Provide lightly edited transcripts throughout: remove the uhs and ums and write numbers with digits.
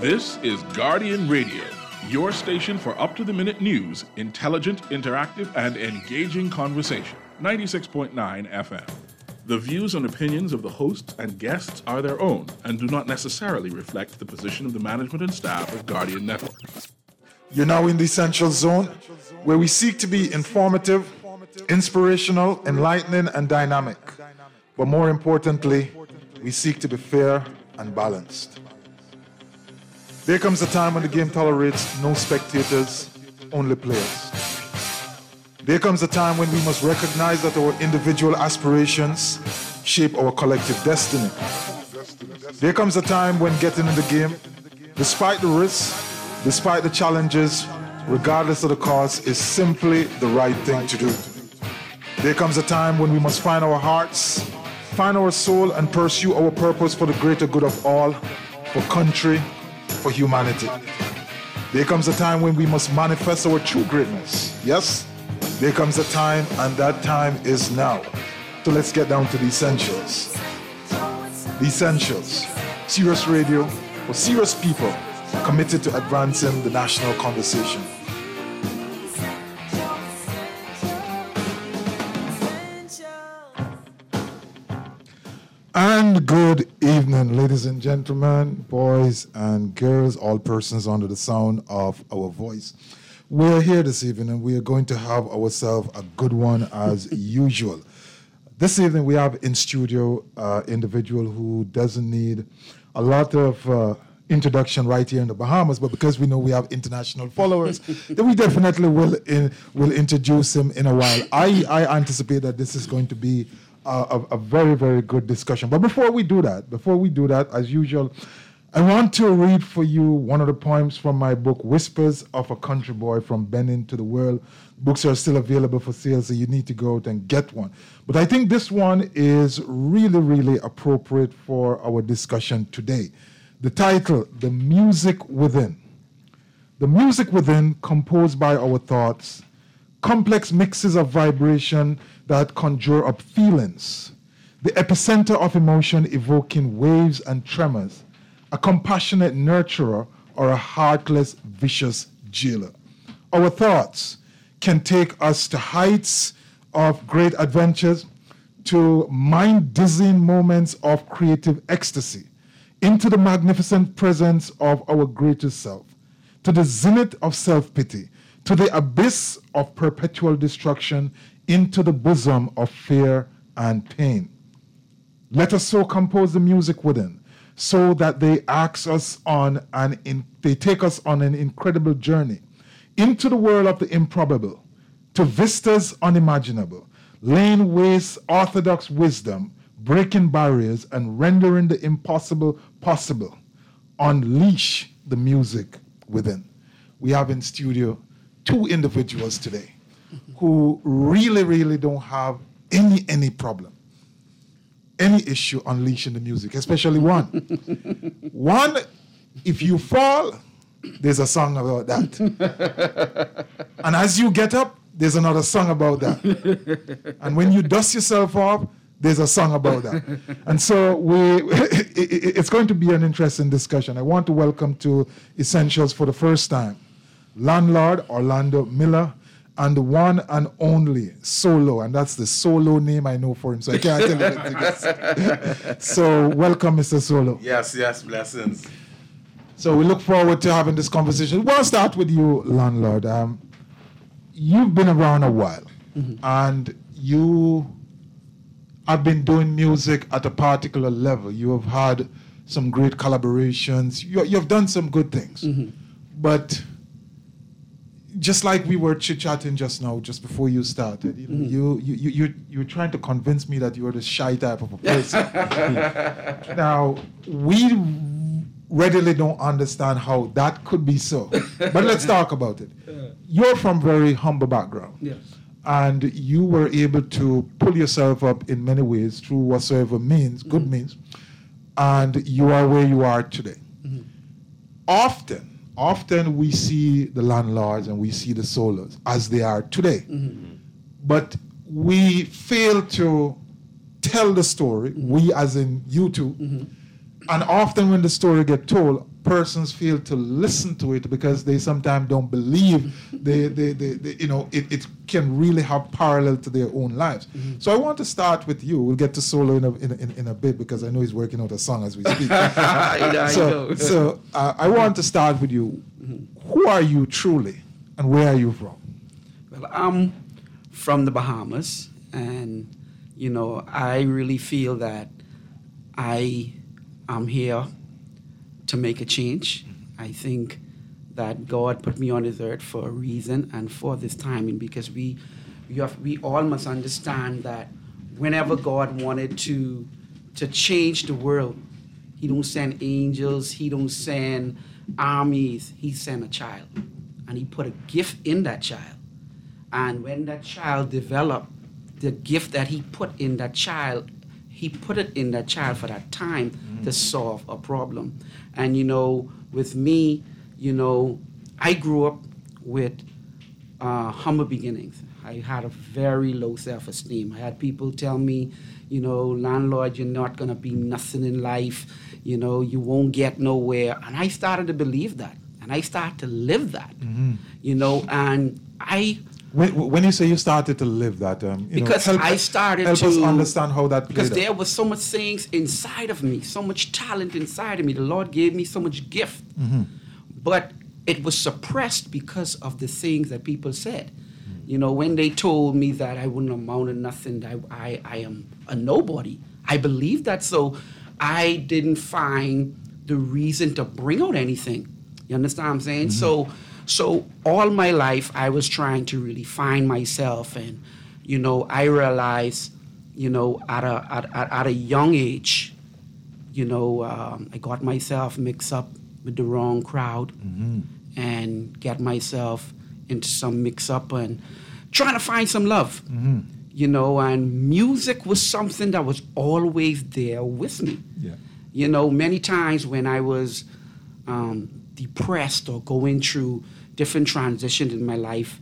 This is Guardian Radio, your station for up-to-the-minute news, intelligent, interactive, and engaging conversation. 96.9 FM. The views and opinions of the hosts and guests are their own and do not necessarily reflect the position of the management and staff of Guardian Network. You're now in the Essential Zone, where we seek to be informative, inspirational, enlightening, and dynamic. But more importantly, we seek to be fair and balanced. There comes a time when the game tolerates no spectators, only players. There comes a time when we must recognize that our individual aspirations shape our collective destiny. There comes a time when getting in the game, despite the risks, despite the challenges, regardless of the cost, is simply the right thing to do. There comes a time when we must find our hearts, find our soul, and pursue our purpose for the greater good of all, for country, for humanity. There comes a time when we must manifest our true greatness. Yes, there comes a time, and that time is now. So let's get down to the essentials. The essentials. Serious radio for serious people committed to advancing the national conversation. And good evening, ladies and gentlemen, boys and girls, all persons under the sound of our voice. We're here this evening and we are going to have ourselves a good one as usual. This evening we have in studio an individual who doesn't need a lot of introduction right here in the Bahamas, but because we know we have international followers, then we definitely will introduce him in a while. I anticipate that this is going to be a very, very good discussion. But before we do that, as usual, I want to read for you one of the poems from my book, Whispers of a Country Boy from Benin to the World. Books are still available for sale, so you need to go out and get one. But I think this one is really, really appropriate for our discussion today. The title, The Music Within. The music within, composed by our thoughts, complex mixes of vibration that conjure up feelings, the epicenter of emotion evoking waves and tremors, a compassionate nurturer or a heartless, vicious jailer. Our thoughts can take us to heights of great adventures, to mind-dizzying moments of creative ecstasy, into the magnificent presence of our greatest self, to the zenith of self-pity, to the abyss of perpetual destruction, into the bosom of fear and pain. Let us so compose the music within, so that they take us on an incredible journey into the world of the improbable, to vistas unimaginable, laying waste orthodox wisdom, breaking barriers and rendering the impossible possible. Unleash the music within. We have in studio two individuals today who really, really don't have any problem, any issue unleashing the music, especially one. One, if you fall, there's a song about that. And as you get up, there's another song about that. And when you dust yourself off, there's a song about that. And so it's going to be an interesting discussion. I want to welcome to Essentials for the first time, Landlord Orlando Miller, and the one and only Solo, and that's the solo name I know for him, so I can't tell you anything else. So welcome, Mr. Solo. Yes, blessings. So we look forward to having this conversation. We'll start with you, Landlord. You've been around a while, and you have been doing music at a particular level. You have had some great collaborations. You've done some good things, but just like we were chit-chatting just now, just before you started, you're trying to convince me that you're the shy type of a person. Now, we readily don't understand how that could be so. But let's talk about it. You're from very humble background. Yes. And you were able to pull yourself up in many ways through whatsoever means, good means, and you are where you are today. Often we see the landlords and we see the solos as they are today. But we fail to tell the story, we as in you two, and often when the story gets told, persons feel to listen to it because they sometimes don't believe it can really have parallel to their own lives. So I want to start with you. We'll get to Solo in a bit because I know he's working out a song as we speak. So I want to start with you. Who are you truly, and where are you from? Well, I'm from the Bahamas, and I really feel that I am here to make a change. I think that God put me on this earth for a reason and for this timing, because we all must understand that whenever God wanted to change the world, He don't send angels, He don't send armies, He sent a child. And He put a gift in that child. And when that child developed, the gift that He put in that child, He put it in that child for that time to solve a problem. And with me, I grew up with humble beginnings. I had a very low self-esteem. I had people tell me, landlord, you're not going to be nothing in life. You won't get nowhere. And I started to believe that. And I started to live that, and I... When you say you started to live that, because I started help to us understand how that played because out. there was so much things inside of me, so much talent inside of me. The Lord gave me so much gift, but it was suppressed because of the things that people said. When they told me that I wouldn't amount to nothing, that I am a nobody, I believed that. So I didn't find the reason to bring out anything. You understand what I'm saying? So all my life, I was trying to really find myself, and I realized, at a young age, I got myself mixed up with the wrong crowd, and get myself into some mix-up and trying to find some love, and music was something that was always there with me. Yeah. Many times when I was depressed or going through different transitions in my life,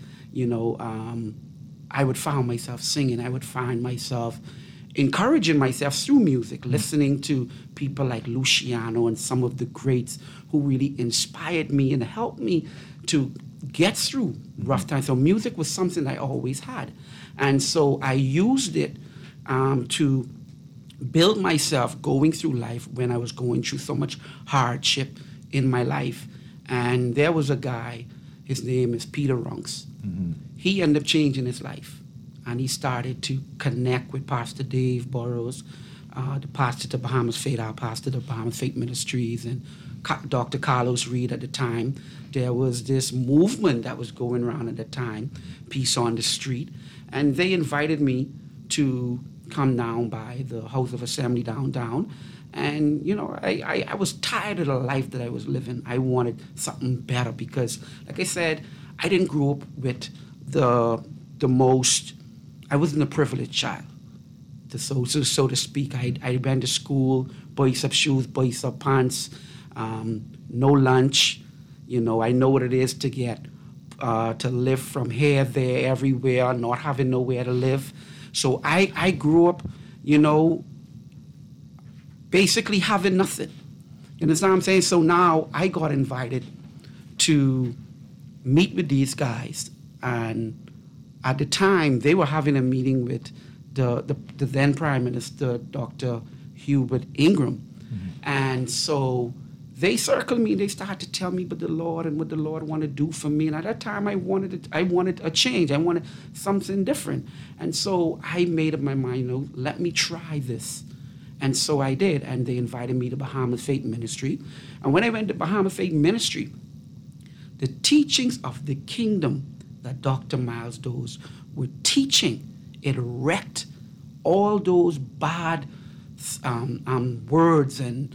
I would find myself singing. I would find myself encouraging myself through music, listening to people like Luciano and some of the greats who really inspired me and helped me to get through rough times. So music was something I always had. And so I used it to build myself going through life when I was going through so much hardship in my life. And there was a guy, his name is Peter Runks. He ended up changing his life. And he started to connect with Pastor Dave Burrows, the pastor to Bahamas Faith, our pastor to Bahamas Faith Ministries, and Dr. Carlos Reed at the time. There was this movement that was going around at the time, Peace on the Street. And they invited me to come down by the House of Assembly downtown. And, I was tired of the life that I was living. I wanted something better because, like I said, I didn't grow up with I wasn't a privileged child, so to speak. I went to school, boys up shoes, boys up pants, no lunch. I know what it is to get, to live from here, there, everywhere, not having nowhere to live. So I grew up, basically having nothing. You understand what I'm saying? So now I got invited to meet with these guys. And at the time, they were having a meeting with the then Prime Minister, Dr. Hubert Ingram. And so they circled me. They started to tell me about the Lord and what the Lord wanted to do for me. And at that time, I wanted a change. I wanted something different. And so I made up my mind, let me try this. And so I did. And they invited me to Bahamas Faith Ministry. And when I went to Bahamas Faith Ministry, the teachings of the kingdom that Dr. Miles Dawes were teaching, it wrecked all those bad words and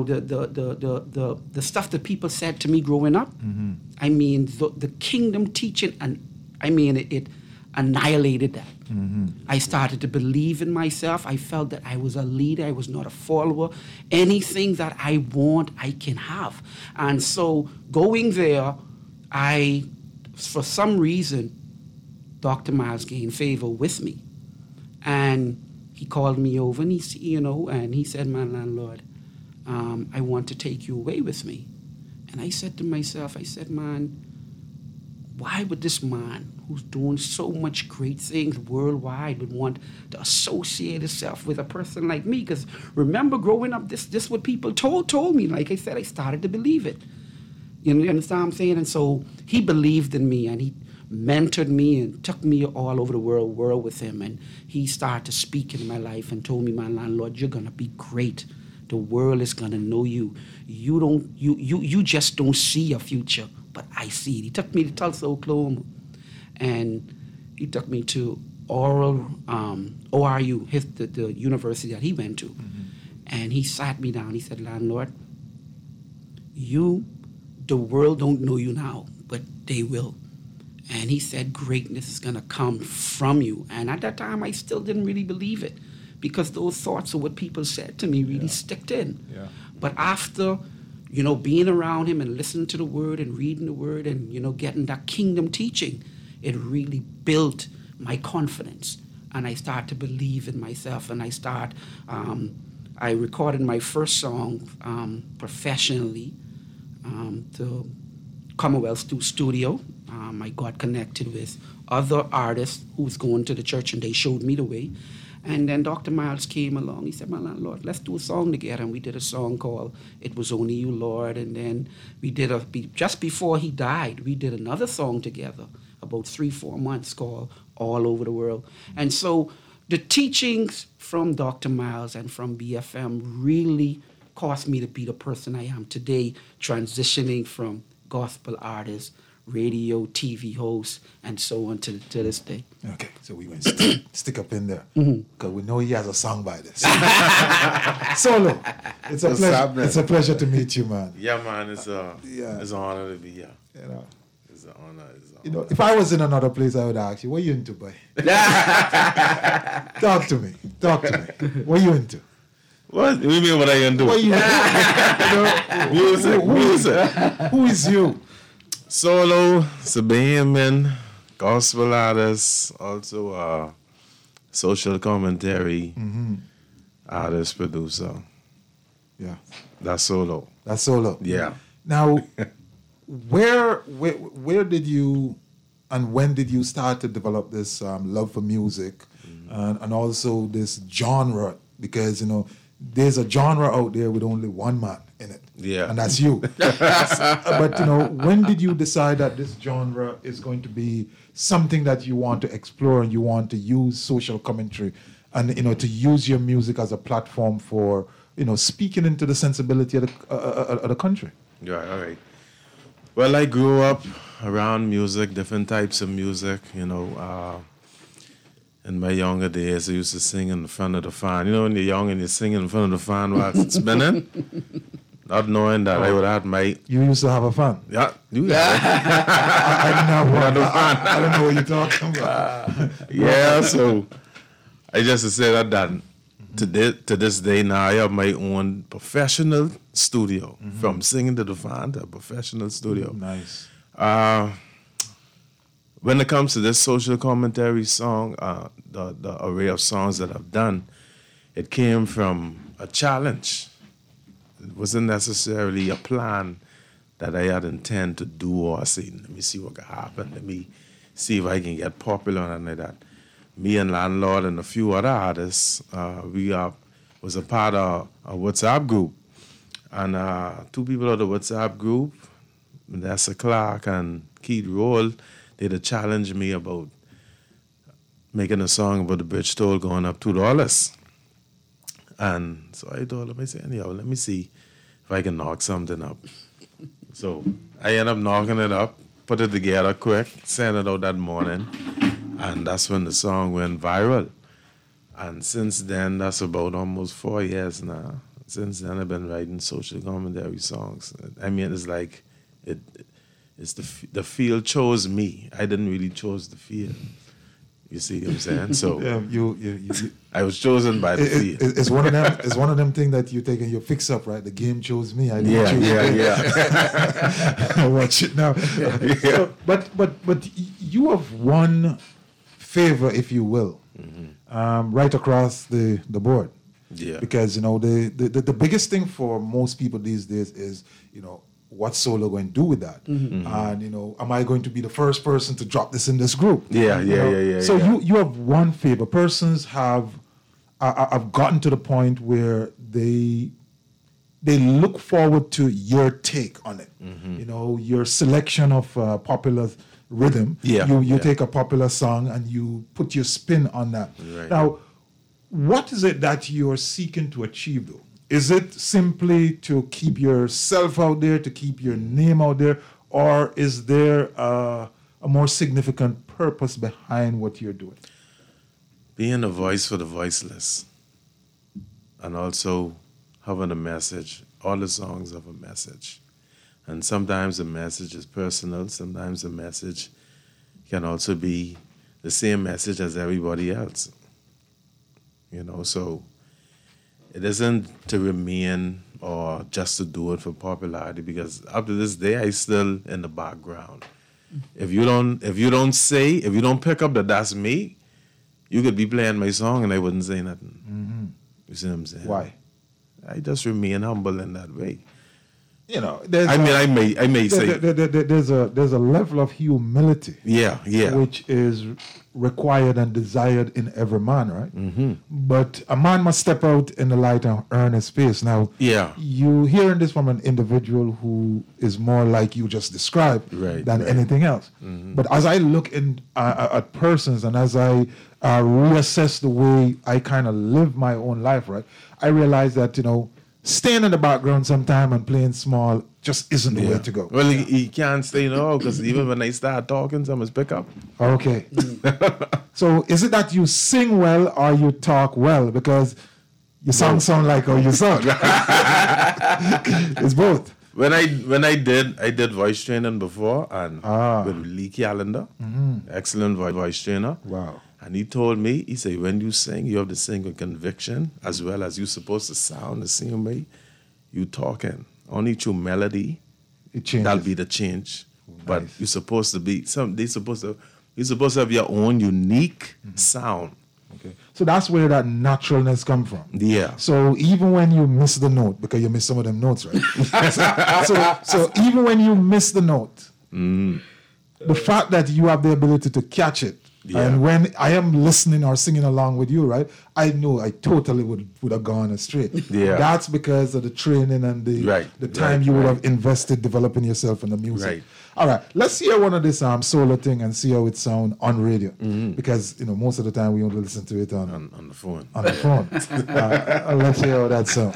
the stuff that people said to me growing up. I mean, the kingdom teaching, and I mean it annihilated that. I started to believe in myself. I felt that I was a leader. I was not a follower. Anything that I want, I can have. And so going there, for some reason, Dr. Miles gained favor with me. And he called me over and he said, "My landlord, I want to take you away with me." And I said to myself, man, why would this man who's doing so much great things worldwide would want to associate himself with a person like me? Because remember growing up, this what people told me. Like I said, I started to believe it. You understand what I'm saying? And so he believed in me, and he mentored me and took me all over the world with him. And he started to speak in my life and told me, my landlord, you're gonna be great. The world is gonna know you. You just don't see a future, but I see it. He took me to Tulsa, Oklahoma, and he took me to ORU, the university that he went to. Mm-hmm. And he sat me down. He said, landlord, the world don't know you now, but they will. And he said, greatness is gonna come from you. And at that time, I still didn't really believe it, because those thoughts of what people said to me really sticked in. Yeah. But after, being around him and listening to the word and reading the word and, getting that kingdom teaching, it really built my confidence. And I started to believe in myself. And I recorded my first song professionally to Commonwealth Studio. I got connected with other artists who was going to the church, and they showed me the way. And then Dr. Miles came along. He said, my landlord, let's do a song together. And we did a song called It Was Only You, Lord. And then we did just before he died, we did another song together about 3-4 months called All Over the World. And so the teachings from Dr. Miles and from BFM really caused me to be the person I am today, transitioning from gospel artist, radio, TV host, and so on to this day. Okay, so we went stick up in there, because we know he has a song by this. Solo, it's a pleasure. It's a pleasure to meet you, man. Yeah, man, it's an honor to be here. It's an honor. If I was in another place, I would ask you, what are you into, boy? Talk to me. What are you into? What do you mean? What are you into? What are you into? Music. Who is you? Solo, Sabian man, gospel artist, also social commentary artist, producer. Yeah. That's Solo. Yeah. Now, where did you and when did you start to develop this love for music and also this genre? Because, there's a genre out there with only one man in it. Yeah. And that's you. But, when did you decide that this genre is going to be something that you want to explore and you want to use social commentary and, to use your music as a platform for, speaking into the sensibility of the country? Yeah, all right. Well, I grew up around music, different types of music, in my younger days, I used to sing in front of the fan. When you're young and you sing in front of the fan while it's spinning, not knowing that I would have my... You used to have a fan? Yeah, you have. I don't know what you're talking about. Yeah, so I just said that to this day now, I have my own professional studio. From singing to the fan to a professional studio. Nice. When it comes to this social commentary song, the array of songs that I've done, it came from a challenge. It wasn't necessarily a plan that I had intent to do or say, let me see what can happen. Let me see if I can get popular and like that. Me and Landlord and a few other artists, we was a part of a WhatsApp group. And two people of the WhatsApp group, Vanessa Clark and Keith Roll, they'd challenge me about making a song about the bridge toll going up $2. And so I told them, I said, anyhow, let me see if I can knock something up. So I ended up knocking it up, put it together quick, sent it out that morning, and that's when the song went viral. And since then, that's about almost 4 years now. Since then, I've been writing social commentary songs. I mean, it's like, it's the field chose me. I didn't really choose the field. You see what I'm saying? So I was chosen by the field. It's one of them. It's one of them things that you take and you fix up, right? The game chose me. I didn't choose Yeah. Watch it now. Yeah. So, but you have one favor, if you will, right across the board. Yeah. Because the biggest thing for most people these days is what's Solo going to do with that? And, you know, am I going to be the first person to drop this in this group? Yeah, You know? yeah. So you have one favor. Persons have gotten to the point where they look forward to your take on it. You know, your selection of popular rhythm. You take a popular song and you put your spin on that. Right. Now, what is it that you're seeking to achieve, though? Is it simply to keep yourself out there, to keep your name out there, or is there a more significant purpose behind what you're doing? Being a voice for the voiceless, and also having a message. All the songs have a message. And sometimes the message is personal, sometimes the message can also be the same message as everybody else. You know, so it isn't to remain or just to do it for popularity, because up to this day I still in the background. If you don't pick up that that's me, you could be playing my song and I wouldn't say nothing. You see what I'm saying? Why? I just remain humble in that way. You know, I may say there's a level of humility, which is required and desired in every man, right? But a man must step out in the light and earn his space. Now, you hearing this from an individual who is more like you just described than anything else. But as I look at persons and as I reassess the way I kind of live my own life, right, I realize that, you know, staying in the background sometime and playing small just isn't the way to go. Well, he can't stay no, because even when they start talking, someone's pick up. Okay. So is it that you sing well or you talk well? Because you sound like how you sound. It's both. When I did voice training before, and with Lee Calendar, excellent voice trainer. Wow. And he told me, he said, when you sing, you have to sing with conviction, as well as you're supposed to sound the same way you talking. Only through melody, that'll be the change. But you're supposed to be you're supposed to have your own unique sound. Okay. So that's where that naturalness comes from. Yeah. So even when you miss the note, because you miss some of them notes, right? so even when you miss the note, the fact that you have the ability to catch it, and when I am listening or singing along with you, right, I know I totally would have gone astray. That's because of the training and the time you would have invested developing yourself in the music. Right. All right, let's hear one of this solo thing and see how it sounds on radio. Because, you know, most of the time we only listen to it on the phone. On the phone. Let's hear how that sounds.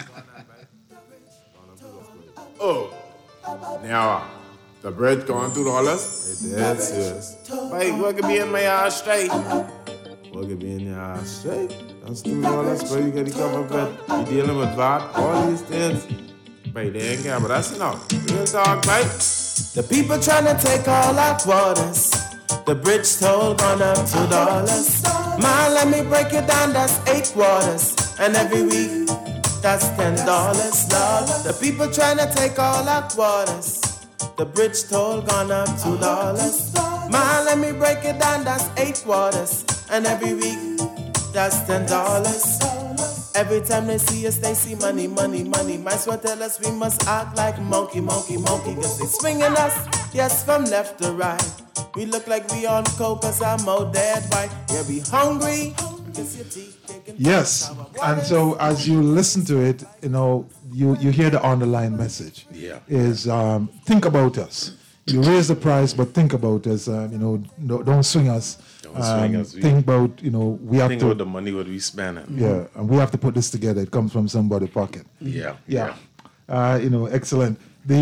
Oh, now the bridge going through all this? That's it. Wait, what could be in my ass straight? What could be in your ass straight? That's through all this, bro. You gotta come up with, you dealing with that, all these things. Wait, they ain't got, but that's enough. Real talk, right? The people tryna take all our waters. The bridge toll gone up $2. Man, let me break it down, that's 8 waters. And every week, that's $10, Lord. The people tryna take all our waters. The bridge toll gone up $2. Man, let me break it down, that's 8 waters. And every week, that's $10. Every time they see us, they see money, money, money. Might as well tell us we must act like monkey, monkey, monkey. Cause they swinging us, yes, from left to right. We look like we on coke cause I'm out dead white. Yeah, we hungry. Yes, and so as you listen to it, you know, you hear the underlying message. Is think about us. You raise the price, but think about us. You know, don't swing us. Think about, you know, we have think to. about the money what we spending. Yeah, and we have to put this together. It comes from somebody's pocket. Yeah. You know, excellent.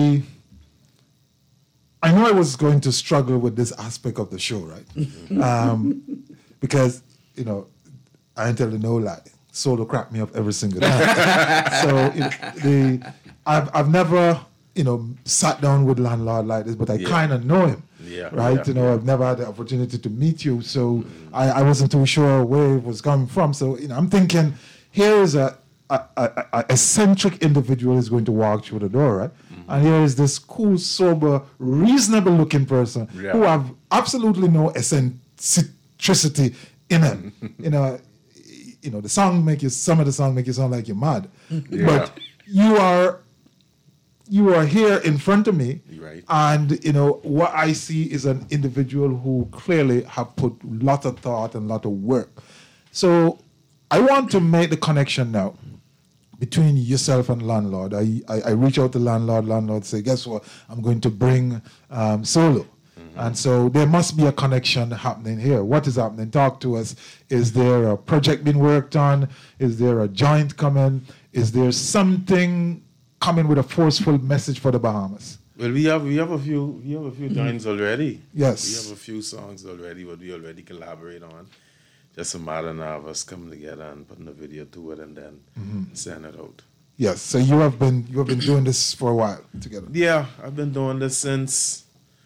I know I was going to struggle with this aspect of the show, right? Because, you know, I ain't telling no lie. Solo cracked me up every single time. So you know, I've never, you know, sat down with landlord like this, but I kind of know him. Right? You know, I've never had the opportunity to meet you, so I wasn't too sure where it was coming from. So, you know, I'm thinking, here is a eccentric individual is going to walk through the door, right? And here is this cool, sober, reasonable-looking person who have absolutely no eccentricity in him. You know, some of the songs make you sound like you're mad, but you are you are here in front of me, Right. and you know what I see is an individual who clearly have put a lot of thought and a lot of work. So I want to make the connection now between yourself and Landlord. I reach out to Landlord. Landlord say, guess what? I'm going to bring Solo. And so there must be a connection happening here. What is happening? Talk to us. Is there a project being worked on? Is there a joint coming? Is there something coming with a forceful message for the Bahamas? Well, we have a few joints already. Yes. We have a few songs already what we already collaborate on. Just a matter now of us coming together and putting a video to it and then send it out. Yes. So you have been doing this for a while together. Yeah, I've been doing this since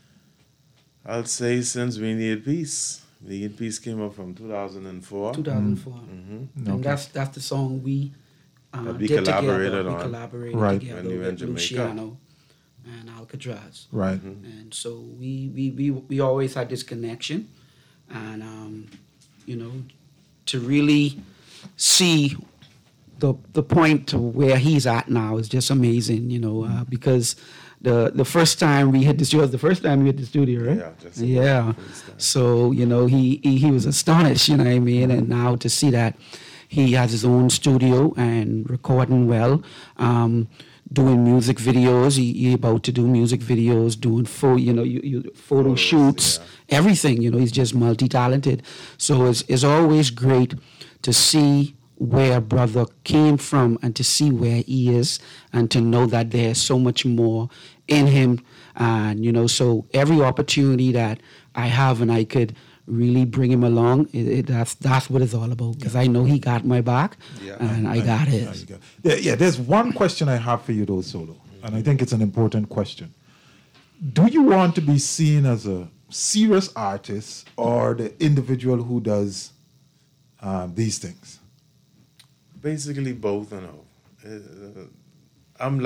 We Need Peace. We Need Peace came up from 2004. 2004. And that's the song we That we did collaborated together. on. We collaborated Right. together When we were in with Jamaica. Luciano and Alcatraz. Right. And so we always had this connection, and you know, to really see the point to where he's at now is just amazing, you know, because the first time we hit the studio was the first time we hit the studio, right? Yeah, just yeah. the first time. So you know, he was astonished, you know what I mean, and now to see that he has his own studio and recording well. Doing music videos, he about to do music videos, doing photo Photos, shoots, yeah. everything. You know, he's just multi-talented. So it's always great to see where brother came from and to see where he is and to know that there's so much more in him. And, you know, so every opportunity that I have and I could really bring him along, that's what it's all about, because I know he got my back and I got his. Yeah, there's one question I have for you though, Solo, and I think it's an important question. Do you want to be seen as a serious artist or the individual who does these things? Basically both, you know. I'm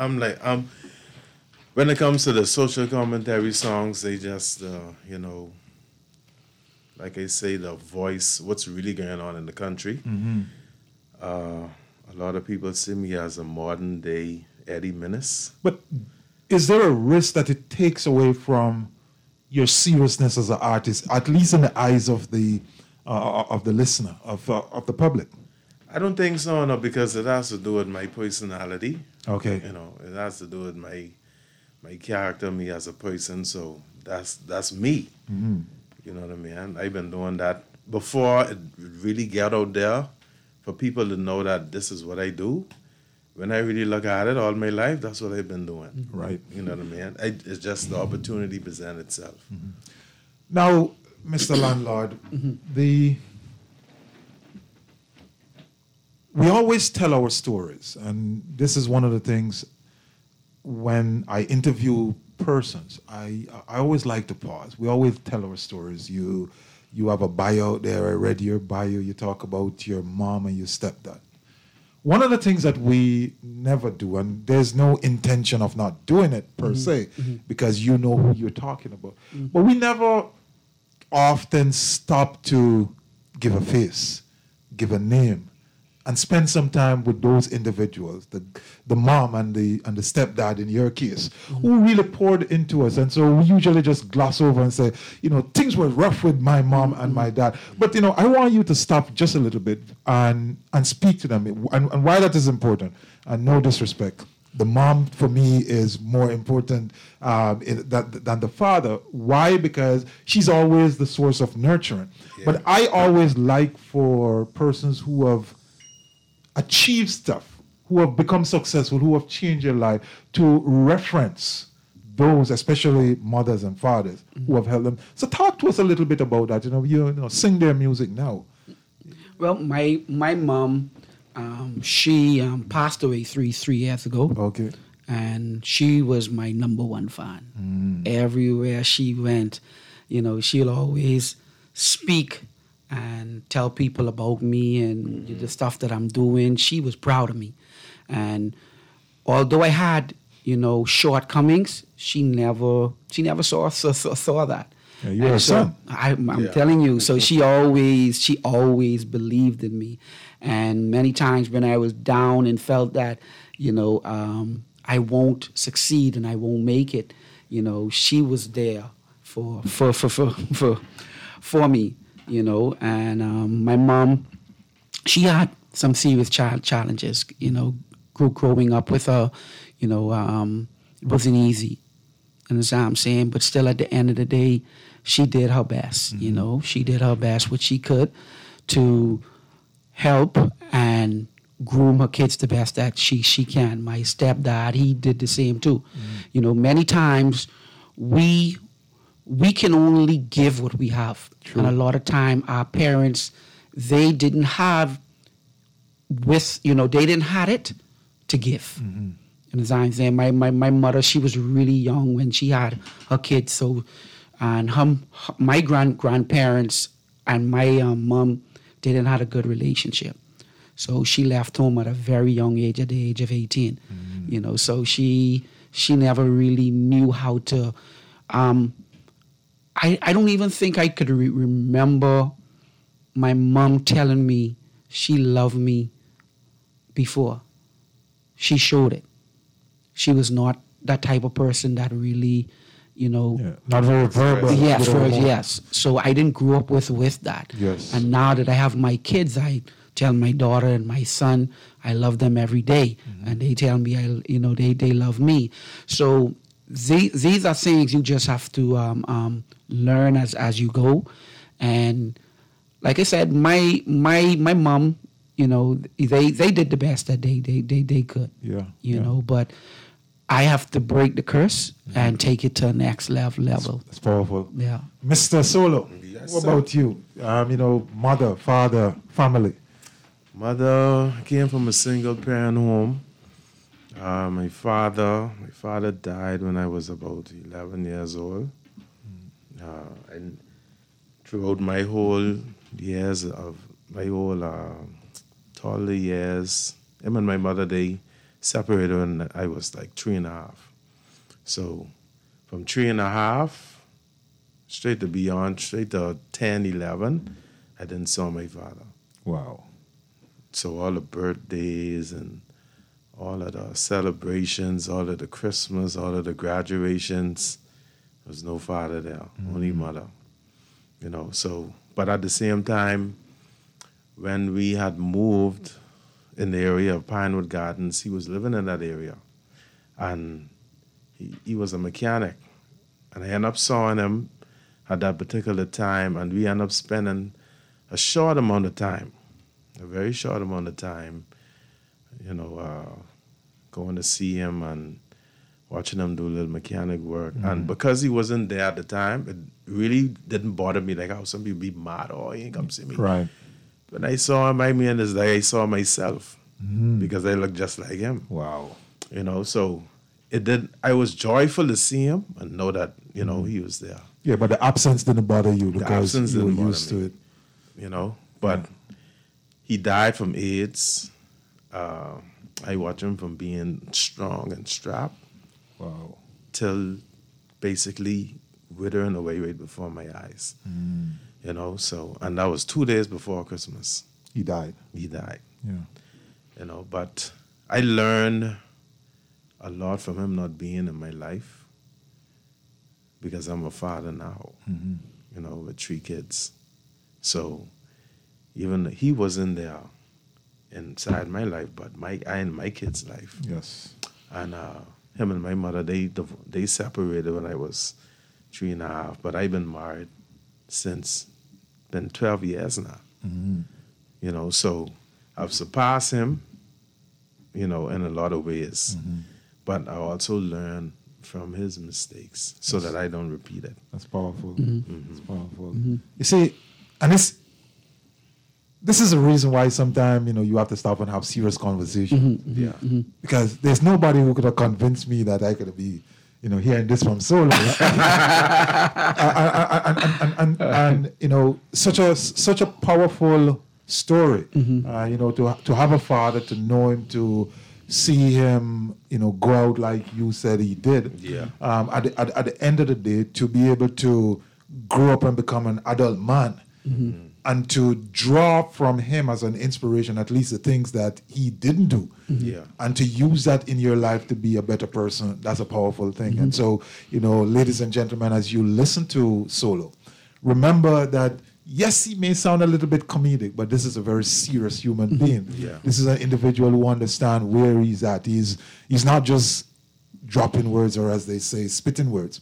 when it comes to the social commentary songs, they just, you know, like I say, the voice, what's really going on in the country. A lot of people see me as a modern day Eddie Minnis. But is there a risk that it takes away from your seriousness as an artist, at least in the eyes of the listener, of the public? I don't think so, no, because it has to do with my personality. Okay. You know, it has to do with my character, me as a person. So that's me. You know what I mean? I've been doing that before it really got out there for people to know that this is what I do. When I really look at it all my life, that's what I've been doing. Right. You know what I mean? It's just the opportunity present itself. Now, Mr. Landlord, we always tell our stories, and this is one of the things when I interview persons, I always like to pause. We always tell our stories. You have a bio out there. I read your bio. You talk about your mom and your stepdad. One of the things that we never do, and there's no intention of not doing it per se, because you know who you're talking about, but we never often stop to give a face, give a name, and spend some time with those individuals, the mom and the stepdad in your case, who really poured into us. And so we usually just gloss over and say, you know, things were rough with my mom and my dad. But, you know, I want you to stop just a little bit and speak to them. And why that is important, and no disrespect, the mom for me is more important than the father. Why? Because she's always the source of nurturing. Yeah. But I always like for persons who have achieved stuff, who have become successful, who have changed their life, to reference those, especially mothers and fathers, who have helped them. So talk to us a little bit about that. You know, sing their music now. Well, my mom, she passed away three years ago. Okay. And she was my number one fan. Everywhere she went, you know, she'll always speak and tell people about me and the stuff that I'm doing. She was proud of me. And although I had, you know, shortcomings, she never saw that. Yeah, you're a son. I'm telling you. So she always believed in me. And many times when I was down and felt that, you know, I won't succeed and I won't make it, you know, she was there for me, you know. And my mom, she had some serious challenges, you know, growing up with her, you know, it wasn't easy. And that's what I'm saying. But still, at the end of the day, she did her best, you know. She did her best, what she could, to help and groom her kids the best that she can. My stepdad, he did the same too. You know, many times we can only give what we have. True. And a lot of time our parents, they didn't have they didn't have it to give. And as I'm saying, my mother, she was really young when she had her kids. So, and my grandparents and my mom, they didn't have a good relationship. So she left home at a very young age, at the age of 18. You know, so she never really knew how to. I don't even think I could remember my mom telling me she loved me before. She showed it. She was not that type of person that really, you know. Yeah, not very verbal. Yes. So I didn't grow up with that. Yes. And now that I have my kids, I tell my daughter and my son, I love them every day. And they tell me, they love me. So these are things you just have to learn as you go. And like I said, my mom, you know, they did the best that they could. Yeah. You know, but I have to break the curse and take it to the next level. That's powerful. Yeah. Mr. Solo, Yes, what sir. about you? You know, mother, father, family. Mother came from a single parent home. My father died when I was about 11 years old. And throughout my whole years of my whole toddler years, him and my mother, they separated when I was like 3.5. So from 3.5 straight to 10, 11, I didn't saw my father. Wow. So all the birthdays and all of the celebrations, all of the Christmas, all of the graduations, there was no father there, only mother. You know, so, but at the same time, when we had moved in the area of Pinewood Gardens, he was living in that area. And he was a mechanic. And I ended up seeing him at that particular time, and we ended up spending a short amount of time, a very short amount of time, you know, going to see him and watching him do a little mechanic work. And because he wasn't there at the time, it really didn't bother me like how some people be mad, oh, he ain't come see me. Right. When I saw him, I mean, it's like I saw myself because I looked just like him. Wow. You know, so I was joyful to see him and know that, you know, he was there. Yeah, but the absence didn't bother you because you were used to it. You know, but he died from AIDS. I watched him from being strong and strapped. Wow. Till basically withering away right before my eyes. You know, so, and that was 2 days before Christmas. He died. He died. Yeah. You know, but I learned a lot from him not being in my life because I'm a father now, you know, with 3 kids. So even he wasn't there inside my life, but I in my kids' life. Yes. And him and my mother, they separated when I was 3.5, but I've been married since, been 12 years now. You know, so I've surpassed him, you know, in a lot of ways. But I also learn from his mistakes so that I don't repeat it. That's powerful. That's powerful. You see, and this is a reason why sometimes, you know, you have to stop and have serious conversation. Because there's nobody who could have convinced me that I could be, you know, hearing this from Solo. and you know, such a powerful story. You know, to have a father, to know him, to see him, you know, go out like you said he did. Yeah. At the end of the day, to be able to grow up and become an adult man, and to draw from him as an inspiration, at least the things that he didn't do, and to use that in your life to be a better person, that's a powerful thing. And so, ladies and gentlemen, as you listen to Solo, remember that, yes, he may sound a little bit comedic, but this is a very serious human being. Yeah. This is an individual who understands where he's at. He's not just dropping words, or as they say, spitting words.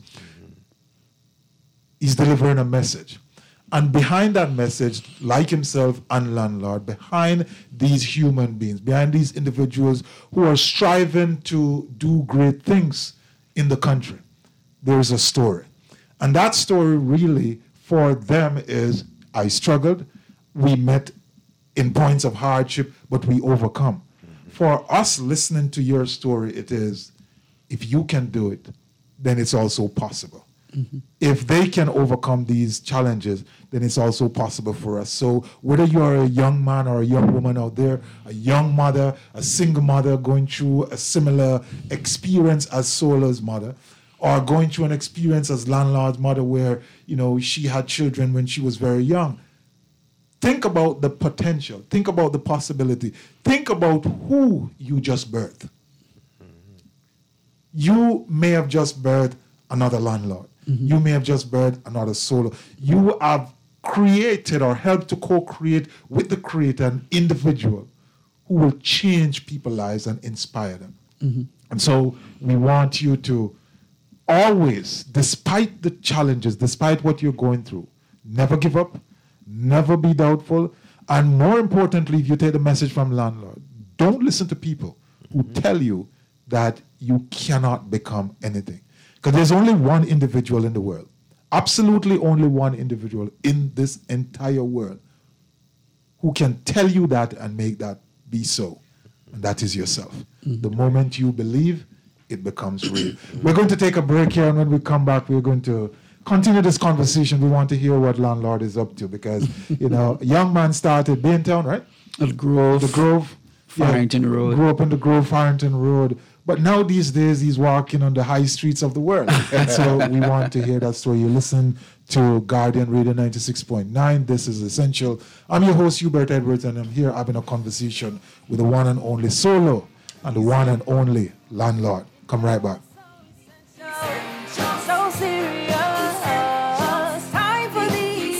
He's delivering a message. And behind that message, like himself and Landlord, behind these human beings, behind these individuals who are striving to do great things in the country, there is a story. And that story really for them is, I struggled, we met in points of hardship, but we overcome. For us listening to your story, it is, if you can do it, then it's also possible. If they can overcome these challenges, then it's also possible for us. So whether you're a young man or a young woman out there, a young mother, a single mother going through a similar experience as Solo's mother, or going through an experience as Landlord's mother where, she had children when she was very young, think about the potential. Think about the possibility. Think about who you just birthed. You may have just birthed another Landlord. You may have just birthed another Solo. You have created or helped to co-create with the Creator an individual who will change people's lives and inspire them. And so we want you to always, despite the challenges, despite what you're going through, never give up, never be doubtful, and more importantly, if you take the message from Landlord, don't listen to people who tell you that you cannot become anything. Because there's only one individual in the world, absolutely only one individual in this entire world who can tell you that and make that be so, and that is yourself. The moment you believe, it becomes real. We're going to take a break here, and when we come back, we're going to continue this conversation. We want to hear what Landlord is up to, because, a young man started Baintown, right? The Grove. Farrington Road. Grew up on the Grove, Farrington Road. But now these days, he's walking on the high streets of the world. And so we want to hear that story. You listen to Guardian Radio 96.9. This is Essential. I'm your host, Hubert Edwards, and I'm here having a conversation with the one and only Solo and the one and only Landlord. Come right back. So serious, time for these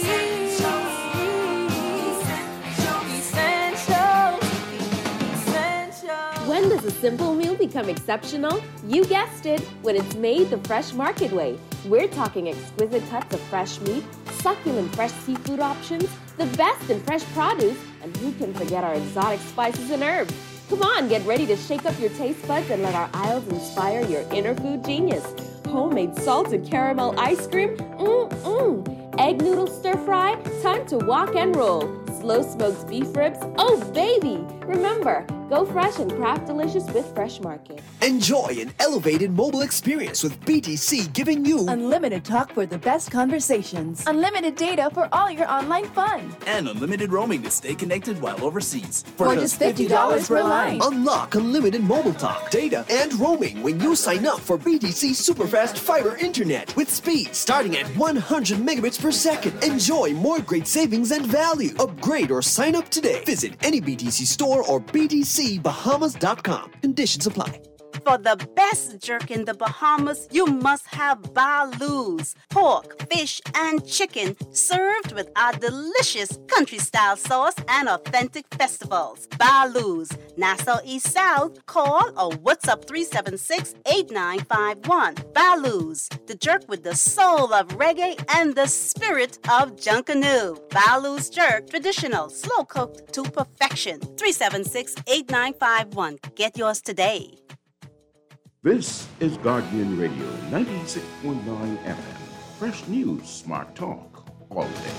essential. When does a simple meal become exceptional? You guessed it, when it's made the Fresh Market way. We're talking exquisite cuts of fresh meat, succulent fresh seafood options, the best in fresh produce, and who can forget our exotic spices and herbs? Come on, get ready to shake up your taste buds and let our aisles inspire your inner food genius. Homemade salted caramel ice cream, egg noodle stir fry, time to walk and roll. Slow smoked beef ribs, oh baby! Remember, go fresh and craft delicious with Fresh Market. Enjoy an elevated mobile experience with BTC, giving you unlimited talk for the best conversations, Unlimited data for all your online fun. and unlimited roaming to stay connected while overseas. for just $50 per line. unlock unlimited mobile talk, data, and roaming when you sign up for BTC Superfast Fiber Internet with speed starting at 100 megabits per second. Enjoy more great savings and value. Upgrade or sign up today. Visit any BTC store or btcbahamas.com. Conditions apply. For the best jerk in the Bahamas, you must have Baloo's. Pork, fish, and chicken served with our delicious country-style sauce and authentic festivals. Baloo's, Nassau East South. Call or WhatsApp 376-8951. Baloo's, the jerk with the soul of reggae and the spirit of Junkanoo. Baloo's jerk, traditional, slow-cooked to perfection. 376-8951. Get yours today. This is Guardian Radio 96.9 FM. Fresh news, smart talk, all day.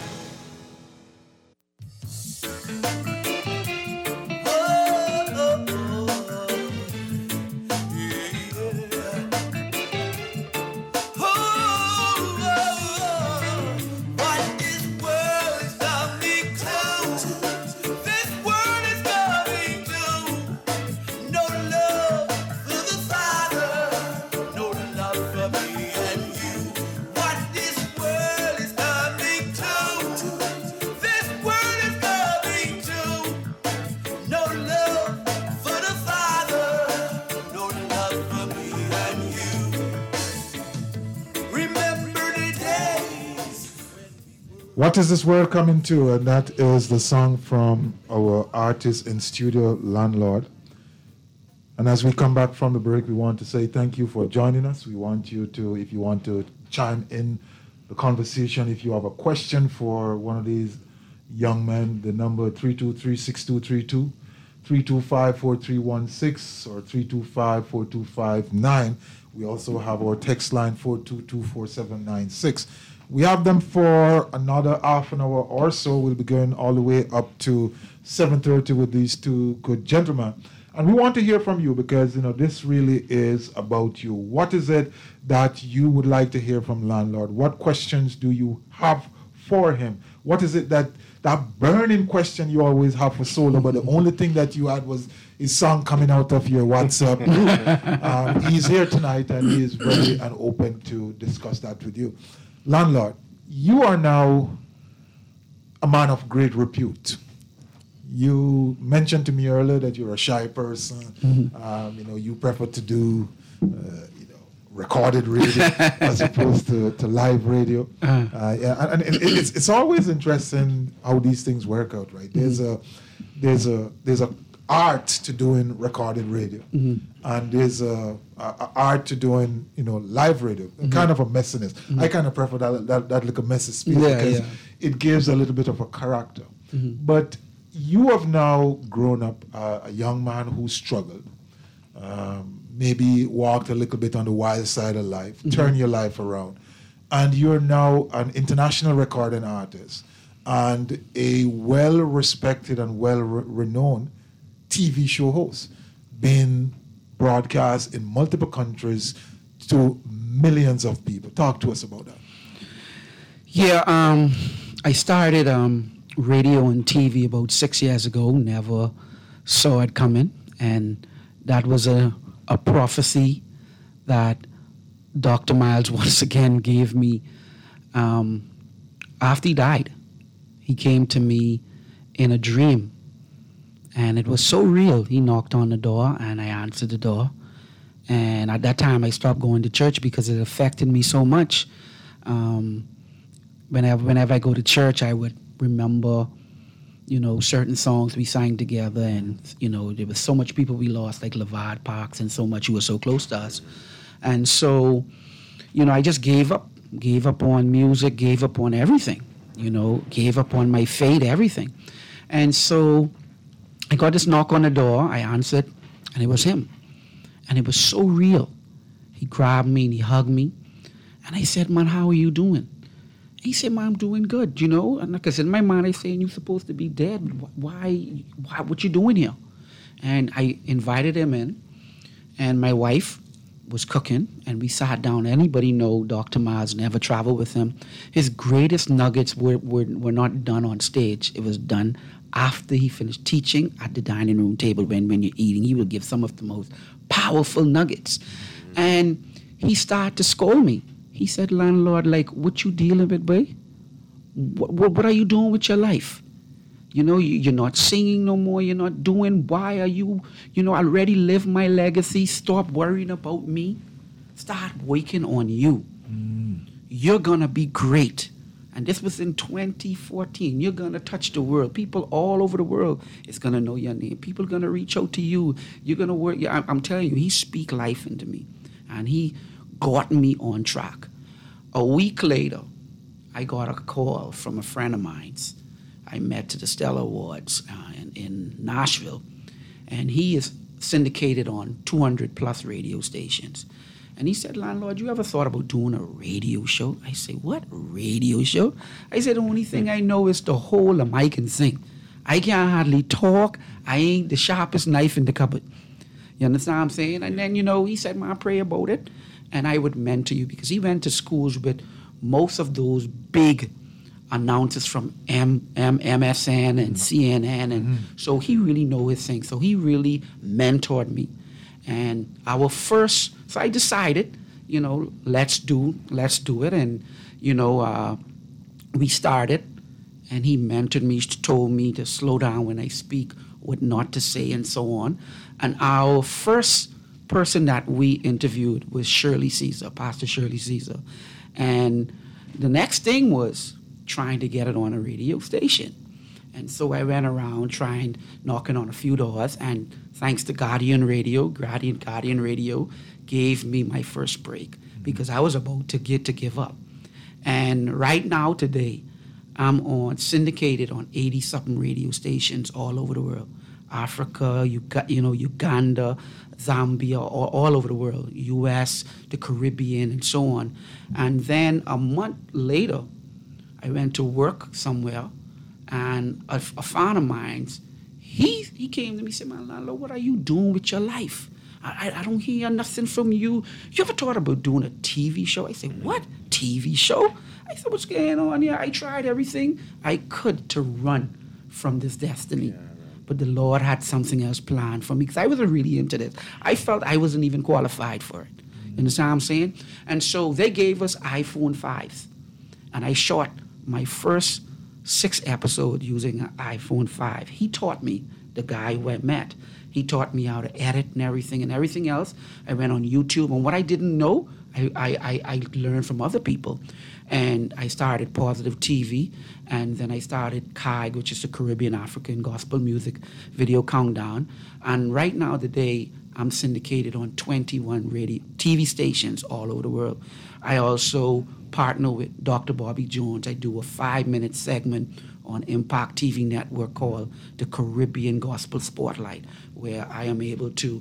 What is this world coming to? And that is the song from our artist in studio, Landlord. And as we come back from the break, we want to say thank you for joining us. We want you to, if you want to chime in the conversation, if you have a question for one of these young men, the number 323-6232, 325-4316, or 325-4259. We also have our text line 422-4796. We have them for another half an hour or so. We'll be going all the way up to 7:30 with these two good gentlemen. And we want to hear from you because, this really is about you. What is it that you would like to hear from Landlord? What questions do you have for him? What is it that burning question you always have for Solo, but the only thing that you had was his song coming out of your WhatsApp group? He's here tonight and he is ready and open to discuss that with you. Landlord, you are now a man of great repute. You mentioned to me earlier that you're a shy person. Mm-hmm. You prefer to do, recorded radio as opposed to live radio. And it's always interesting how these things work out, right? Mm-hmm. There's a art to doing recorded radio, mm-hmm. and there's a art to doing live radio. Mm-hmm. Kind of a messiness. Mm-hmm. I kind of prefer that little messy speech because it gives a little bit of a character. Mm-hmm. But you have now grown up a young man who struggled, maybe walked a little bit on the wild side of life, mm-hmm. turned your life around, and you're now an international recording artist and a well-respected and well-renowned TV show host, being broadcast in multiple countries to millions of people. Talk to us about that. Yeah, I started radio and TV about 6 years ago, never saw it coming, and that was a prophecy that Dr. Miles once again gave me after he died. He came to me in a dream, and it was so real. He knocked on the door, and I answered the door, and at that time I stopped going to church because it affected me so much. Whenever I go to church, I would remember, certain songs we sang together, and, there was so much people we lost, like LeVard Parks and so much who were so close to us. And so, I just gave up on music, gave up on everything, gave up on my faith, everything. And so I got this knock on the door, I answered, and it was him. And it was so real. He grabbed me and he hugged me. And I said, "Man, how are you doing?" He said, "Man, I'm doing good, And like I said, in my mind, I saying, "You're supposed to be dead. Why, what you doing here?" And I invited him in, and my wife was cooking, and we sat down. Anybody know Dr. Miles, never traveled with him. His greatest nuggets were not done on stage. It was done after he finished teaching at the dining room table. When you're eating, he would give some of the most powerful nuggets. And he started to scold me. He said, "Landlord, like, what you dealing with, boy? What are you doing with your life? You're not singing no more. You're not doing. Why are you, already live my legacy. Stop worrying about me. Start working on you. You're going to be great." And this was in 2014. You're going to touch the world. People all over the world is going to know your name. People are going to reach out to you. You're going to work. I'm telling you, he speak life into me. And he got me on track. A week later, I got a call from a friend of mine. I met to the Stellar Awards in Nashville, and he is syndicated on 200 plus radio stations. And he said, "Landlord, you ever thought about doing a radio show?" I say, "What, radio show?" I said, "The only thing I know is to hold a mic and sing. I can't hardly talk. I ain't the sharpest knife in the cupboard." You understand what I'm saying? And then, he said, "Man, pray about it, and I would mentor you," because he went to schools with most of those big announcers from MSN and CNN, and so he really know his thing. So he really mentored me. And so I decided, let's do it. And, we started, and he mentored me, told me to slow down when I speak, what not to say, and so on. And our first person that we interviewed was Shirley Caesar, Pastor Shirley Caesar. And the next thing was trying to get it on a radio station. And so I went around knocking on a few doors, and thanks to Guardian Radio gave me my first break because I was about to give up. And right now, today, I'm syndicated on 80-something radio stations all over the world. Africa, Uganda, Zambia, all over the world, U.S., the Caribbean, and so on. And then a month later, I went to work somewhere, and a friend of mine, he came to me and said, "Man, Lalo, what are you doing with your life? I don't hear nothing from you. You ever thought about doing a TV show?" I said, "What? TV show?" I said, "What's going on here?" I tried everything I could to run from this destiny. Yeah. But the Lord had something else planned for me because I wasn't really into this. I felt I wasn't even qualified for it. You understand what I'm saying? And so they gave us iPhone 5s. And I shot my first 6 episodes using an iPhone 5. He taught me, the guy who I met, he taught me how to edit and everything else. I went on YouTube, and what I didn't know, I learned from other people. And I started Positive TV, and then I started KAIG, which is the Caribbean African Gospel Music Video Countdown. And right now, today, I'm syndicated on 21 radio TV stations all over the world. I also partner with Dr. Bobby Jones. I do a 5-minute segment on Impact TV Network called the Caribbean Gospel Spotlight, where I am able to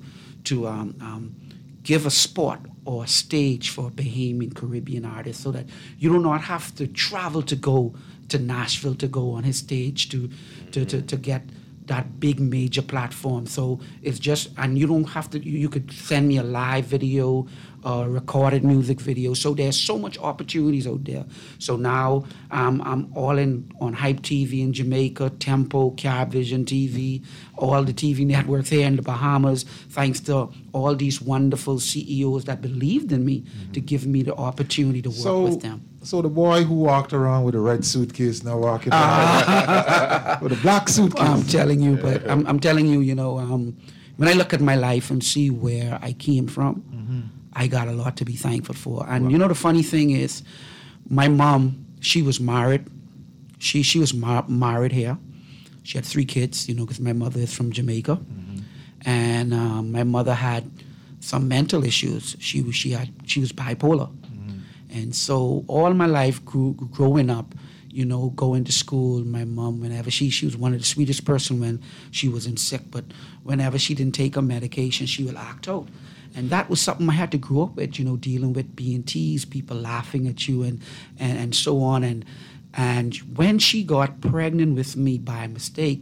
give a spot or a stage for Bahamian Caribbean artists so that you do not have to travel to go to Nashville to go on his stage to get that big major platform. So it's just, and you don't have to, you could send me a live video, recorded music video. So there's so much opportunities out there. So now I'm all in on Hype TV in Jamaica, Tempo, Carvision TV, all the TV networks here in the Bahamas, thanks to all these wonderful CEOs that believed in me to give me the opportunity to work with them. So the boy who walked around with a red suitcase now walking around with a black suitcase. I'm telling you, but I'm telling you, when I look at my life and see where I came from, I got a lot to be thankful for. And the funny thing is, my mom, she was married. She was married here. She had 3 kids, because my mother is from Jamaica. And my mother had some mental issues. She was bipolar. And so all my life growing up, going to school, my mom, whenever she was one of the sweetest person when she wasn't sick, but whenever she didn't take her medication, she would act out. And that was something I had to grow up with, dealing with being teased, people laughing at you and so on. And when she got pregnant with me by mistake,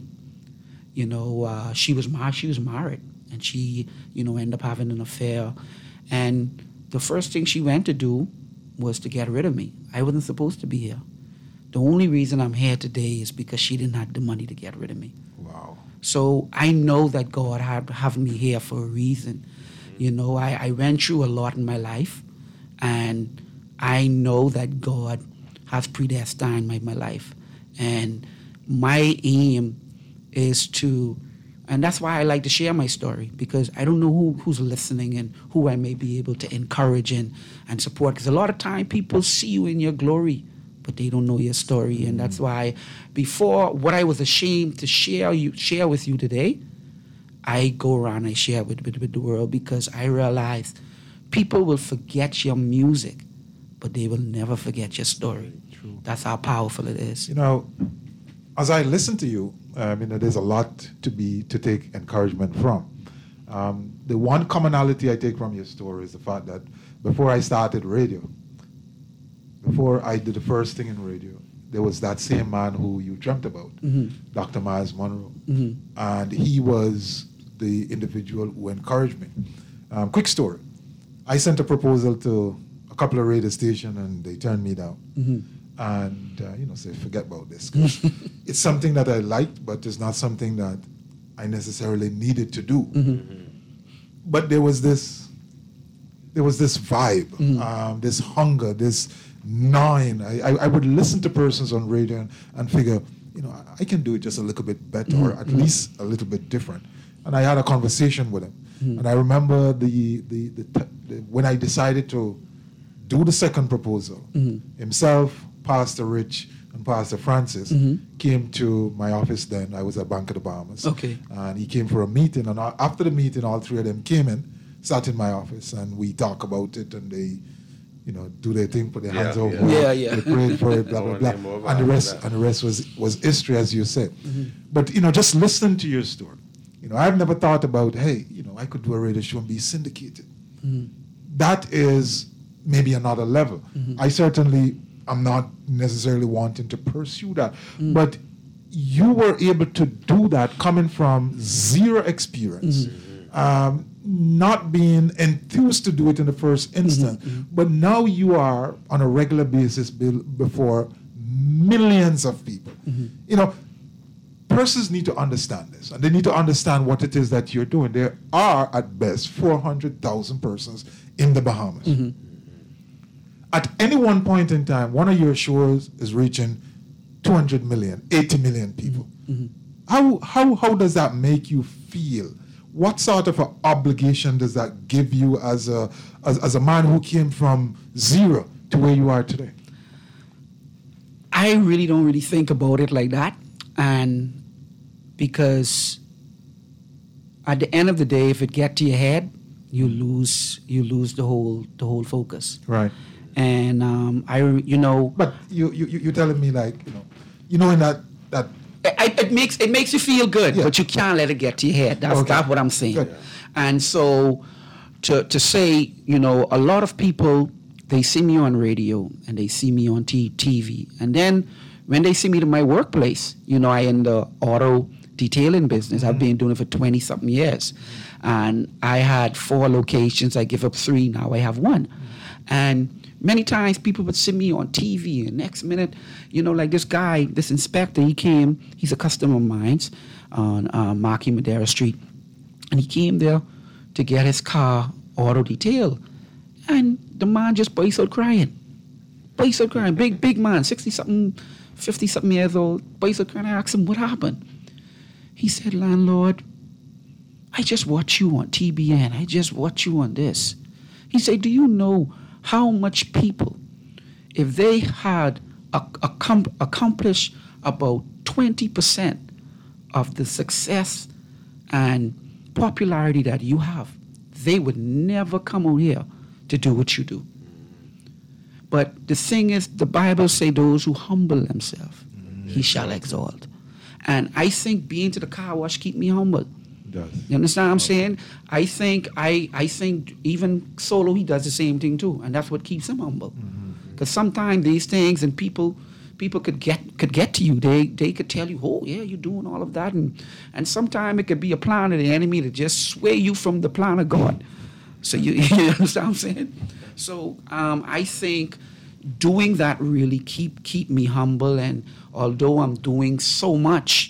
she was married, and she, ended up having an affair. And the first thing she went to do was to get rid of me. I wasn't supposed to be here. The only reason I'm here today is because she didn't have the money to get rid of me. Wow. So I know that God had me here for a reason. I went through a lot in my life, and I know that God has predestined my life. And my aim is to, and that's why I like to share my story, because I don't know who's listening and who I may be able to encourage and support. Because a lot of time people see you in your glory, but they don't know your story. And that's why before, what I was ashamed to share with you today, I go around and I share with the world, because I realize people will forget your music, but they will never forget your story. True. That's how powerful it is. As I listen to you, there's a lot to take encouragement from. The one commonality I take from your story is the fact that before I started radio, before I did the first thing in radio, there was that same man who you dreamt about, Dr. Miles Monroe. And he was the individual who encouraged me. Quick story. I sent a proposal to a couple of radio stations, and they turned me down. And, say, forget about this. It's something that I liked, but it's not something that I necessarily needed to do. But there was this vibe, this hunger, this gnawing. I would listen to persons on radio and figure, I can do it just a little bit better, or at least a little bit different. And I had a conversation with him. And I remember when I decided to do the second proposal, himself, Pastor Rich, and Pastor Francis came to my office then. I was at Bank of the Bahamas. Okay. And he came for a meeting. And after the meeting, all three of them came in, sat in my office, and we talk about it, and they, do their thing, put their hands over. Yeah. They prayed for it, blah, blah, blah. And the rest was history, as you said. But, just listen to your story. I've never thought about, hey, I could do a radio show and be syndicated. That is maybe another level. I certainly am not necessarily wanting to pursue that. But you were able to do that coming from zero experience, not being enthused to do it in the first instance, but now you are on a regular basis before millions of people. Persons need to understand this, and they need to understand what it is that you're doing. There are, at best, 400,000 persons in the Bahamas. At any one point in time, one of your shows is reaching 200 million, 80 million people. How does that make you feel? What sort of an obligation does that give you as a man who came from zero to where you are today? I really don't think about it like that, and because at the end of the day, if it gets to your head, you lose the whole focus. Right. And But you're telling me, like, in that it makes you feel good, but you can't let it get to your head. That's what I'm saying. Good. And so to say, a lot of people, they see me on radio and they see me on TV, and then when they see me in my workplace, I in the auto detailing business. I've been doing it for 20-something years. And I had 4 locations. I give up 3. Now I have 1. And many times people would see me on TV, and next minute, like this guy, this inspector, he came. He's a customer of mine on Marquis Madera Street. And he came there to get his car auto detailed. And the man just burst out crying. Big man, 60-something, 50-something years old. Burst out crying. I asked him, what happened? He said, landlord, I just watch you on TBN. I just watch you on this. He said, do you know how much people, if they had accomplished about 20% of the success and popularity that you have, they would never come out here to do what you do. But the thing is, the Bible say those who humble themselves, he shall exalt. And I think being to the car wash keep me humble. You understand what I'm saying? I think even Solo, he does the same thing too, and that's what keeps him humble. Because sometimes these things and people could get to you. They could tell you, oh yeah, you're doing all of that, and sometimes it could be a plan of the enemy to just sway you from the plan of God. So you understand what I'm saying? So I think doing that really keep me humble, and although I'm doing so much,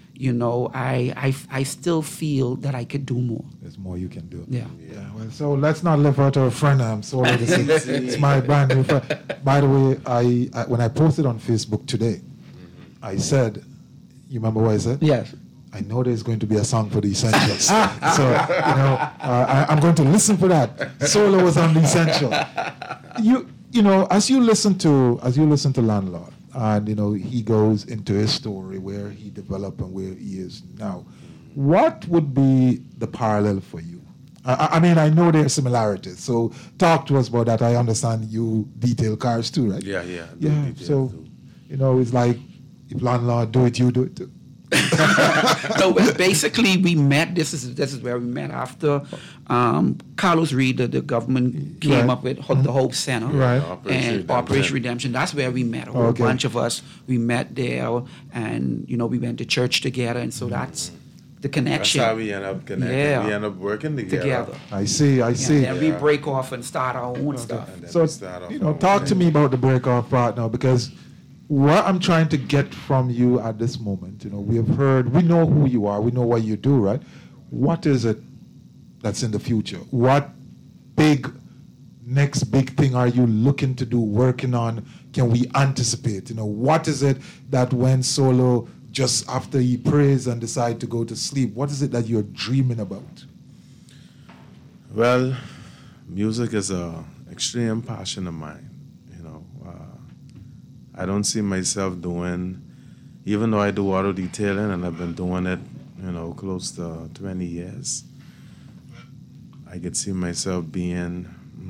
I still feel that I could do more. There's more you can do. Yeah. Well, so let's not live out our friend. So it's my brand new friend. By the way, I when I posted on Facebook today, I said, you remember what I said? Yes. I know there's going to be a song for the Essentials. So, I'm going to listen for that. Solo was on the Essential. As you listen to Landlord, and he goes into his story where he developed and where he is now, what would be the parallel for you? I mean, I know there are similarities, so talk to us about that. I understand you detail cars too, right? Yeah. So it's like, if Landlord do it, you do it too. So basically, we met. This is where we met after Carlos Reed, the government came up with the Hope Center, and Operation Redemption. That's where we met. A whole bunch of us. We met there, and we went to church together, and so that's the connection. That's how we end up connecting. Yeah. We end up working together. I see. And we break off and start our own stuff. So talk to me about the break off part now, because what I'm trying to get from you at this moment, we have heard, we know who you are, we know what you do, right? What is it that's in the future? What next big thing are you looking to do, working on? Can we anticipate? What is it that when Solo, just after he prays and decide to go to sleep, what is it that you're dreaming about? Well, music is an extreme passion of mine. I don't see myself doing, even though I do auto detailing and I've been doing it, close to 20 years. I could see myself being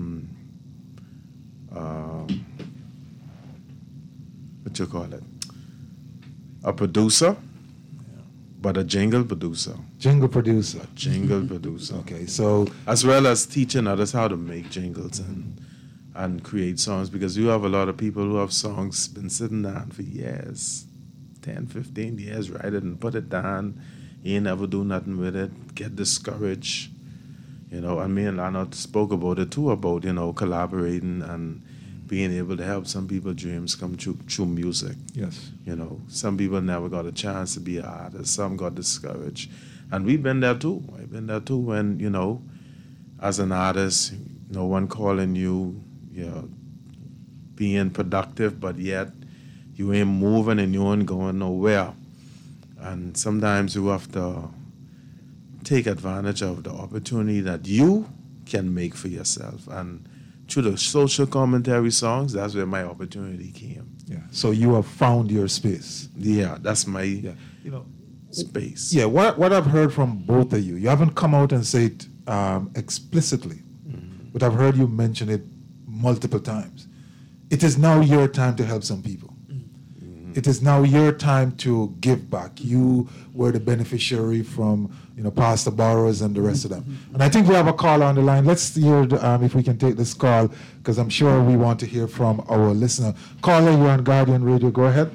a producer, but a jingle producer. Jingle producer. A jingle producer. Okay, so as well as teaching others how to make jingles and create songs, because you have a lot of people who have songs been sitting down for years, 10, 15 years, write it and put it down. You ain't never do nothing with it, get discouraged. And me and Lana spoke about it too, about, collaborating and being able to help some people's dreams come true through music. Yes. Some people never got a chance to be an artist. Some got discouraged. And we've been there too. I've been there too when, as an artist, no one calling you, being productive, but yet you ain't moving and you ain't going nowhere. And sometimes you have to take advantage of the opportunity that you can make for yourself. And through the social commentary songs, that's where my opportunity came. Yeah. So you have found your space. Yeah, that's my space. Yeah, what I've heard from both of you, you haven't come out and said explicitly, but I've heard you mention it multiple times. It is now your time to help some people. It is now your time to give back. You were the beneficiary from, Pastor Burroughs and the rest of them. And I think we have a call on the line. Let's hear if we can take this call, because I'm sure we want to hear from our listener. Caller, you're on Guardian Radio. Go ahead.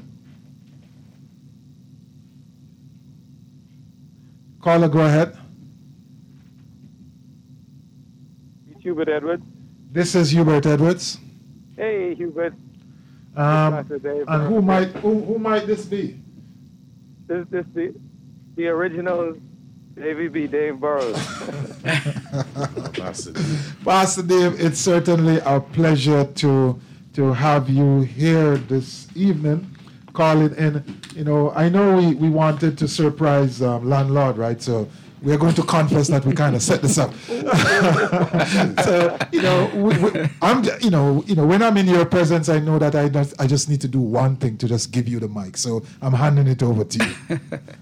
Caller, go ahead. It's Hubert Edwards. This is Hubert Edwards. Hey, Hubert. And who might this be? This the original Davy B. Dave Burroughs. Pastor Dave, it's certainly a pleasure to have you here this evening, calling in. I know we wanted to surprise Landlord, right? So we're going to confess that we kind of set this up. So, when I'm in your presence, I know that I just need to do one thing, to just give you the mic. So I'm handing it over to you.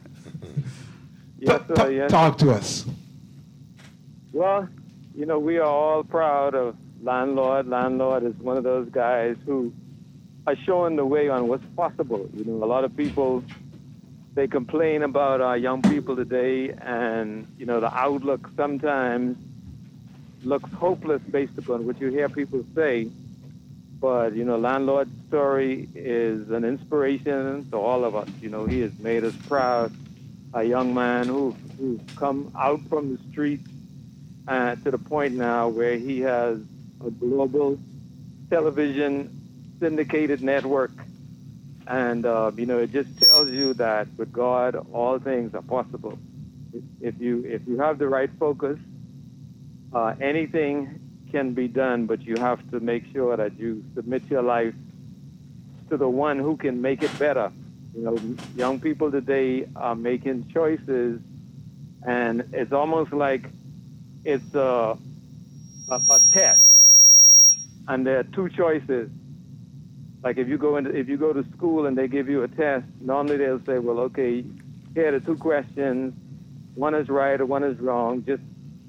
Yes. Talk to us. Well, we are all proud of Landlord. Landlord is one of those guys who are showing the way on what's possible. A lot of people, they complain about our young people today, and, the outlook sometimes looks hopeless based upon what you hear people say. But, Landlord's story is an inspiration to all of us. He has made us proud. A young man who's come out from the streets to the point now where he has a global television syndicated network. And, it just tells you that with God, all things are possible. If you have the right focus, anything can be done, but you have to make sure that you submit your life to the one who can make it better. Young people today are making choices, and it's almost like it's a test, and there are two choices. Like if you go to school and they give you a test, normally they'll say, well, okay, here are the two questions. One is right or one is wrong. Just,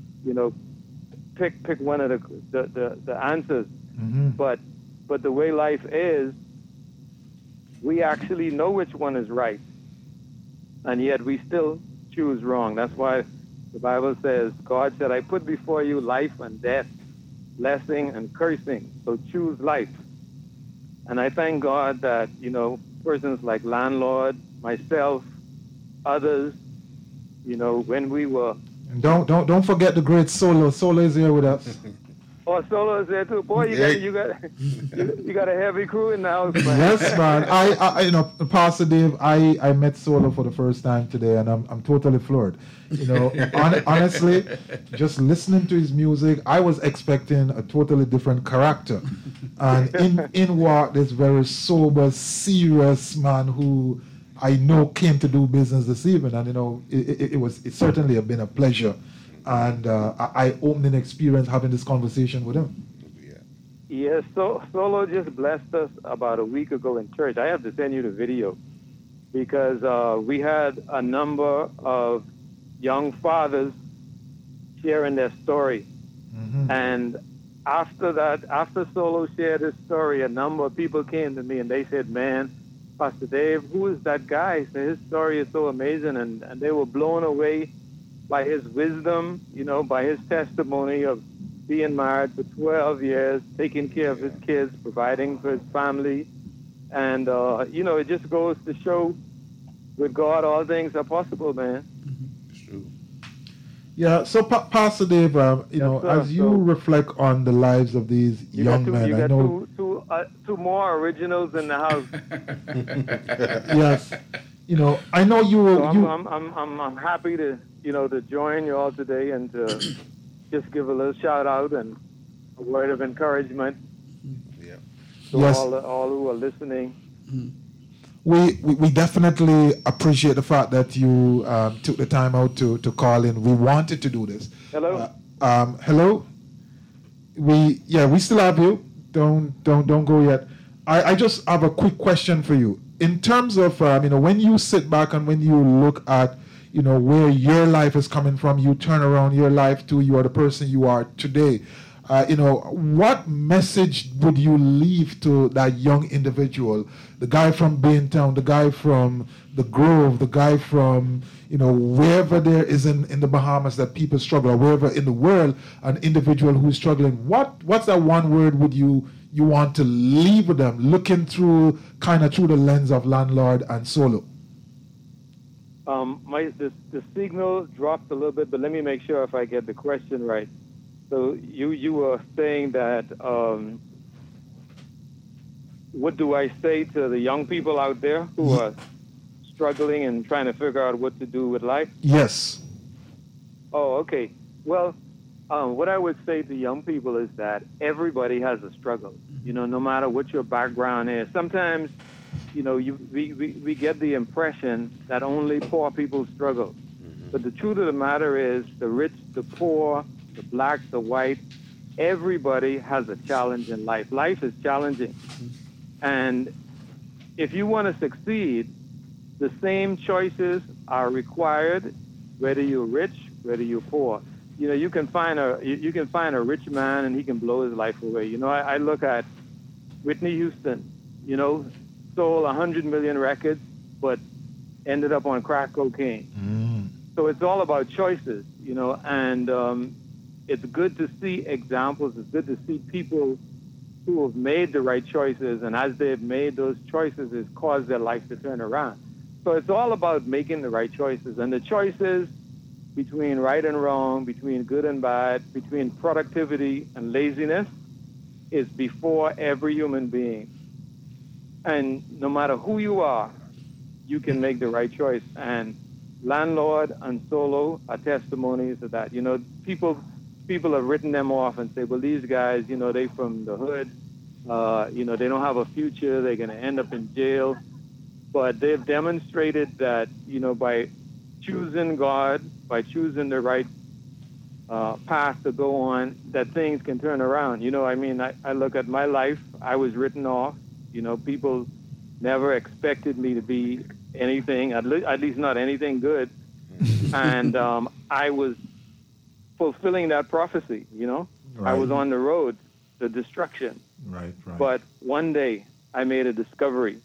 pick one of the answers. Mm-hmm. But the way life is, we actually know which one is right, and yet we still choose wrong. That's why the Bible says, God said, I put before you life and death, blessing and cursing. So choose life. And I thank God that, persons like Landlord, myself, others, when we were... And don't forget the great Solo. Solo is here with us. Oh, Solo is there too. Boy, you got a heavy crew in the house, man. Yes, man. I Pastor Dave, I met Solo for the first time today, and I'm totally floored. Honestly, just listening to his music, I was expecting a totally different character. And in walked this very sober, serious man who I know came to do business this evening. And it certainly been a pleasure and eye-opening experience having this conversation with him. Yes, so Solo just blessed us about a week ago in church. I have to send you the video because we had a number of young fathers sharing their story. And after that, after Solo shared his story, a number of people came to me and they said, man, Pastor Dave, who is that guy? He said, his story is so amazing. And they were blown away by his wisdom, by his testimony of being married for 12 years, taking care of his kids, providing for his family. And, it just goes to show with God, all things are possible, man. Yeah, so Pastor Dave, as you reflect on the lives of these young men, you I got know... two more originals in the house. Yes. I know you will... So I'm happy to, to join you all today and to just give a little shout out and a word of encouragement to all who are listening. We definitely appreciate the fact that you took the time out to call in. We wanted to do this. Hello. Hello. We still have you. Don't go yet. I just have a quick question for you. In terms of when you sit back and when you look at where your life is coming from, you turn around your life to you are the person you are today. What message would you leave to that young individual, the guy from Baintown, the guy from the Grove, the guy from, wherever there is in the Bahamas that people struggle, or wherever in the world, an individual who's struggling? What's that one word would you want to leave with them, looking through the lens of Landlord and Solo? The signal dropped a little bit, but let me make sure if I get the question right. So you were saying that, what do I say to the young people out there who are struggling and trying to figure out what to do with life? Yes. Oh, okay. Well, what I would say to young people is that everybody has a struggle, no matter what your background is. Sometimes, we get the impression that only poor people struggle. But the truth of the matter is the rich, the poor, the black, the white, everybody has a challenge in life. Life is challenging. And if you want to succeed, the same choices are required, whether you're rich, whether you're poor. You can find a rich man and he can blow his life away. I look at Whitney Houston, sold 100 million records, but ended up on crack cocaine. So it's all about choices, and it's good to see examples. It's good to see people who have made the right choices, and as they've made those choices, it's caused their life to turn around. So it's all about making the right choices, and the choices between right and wrong, between good and bad, between productivity and laziness is before every human being. And no matter who you are, you can make the right choice. And Landlord and Solo are testimonies of that. People have written them off and say, well, these guys, they from the hood, they don't have a future, they're going to end up in jail. But they've demonstrated that, by choosing God, by choosing the right path to go on, that things can turn around. I look at my life, I was written off. People never expected me to be anything, at least not anything good. And I was fulfilling that prophecy, Right. I was on the road to destruction. Right. But one day I made a discovery.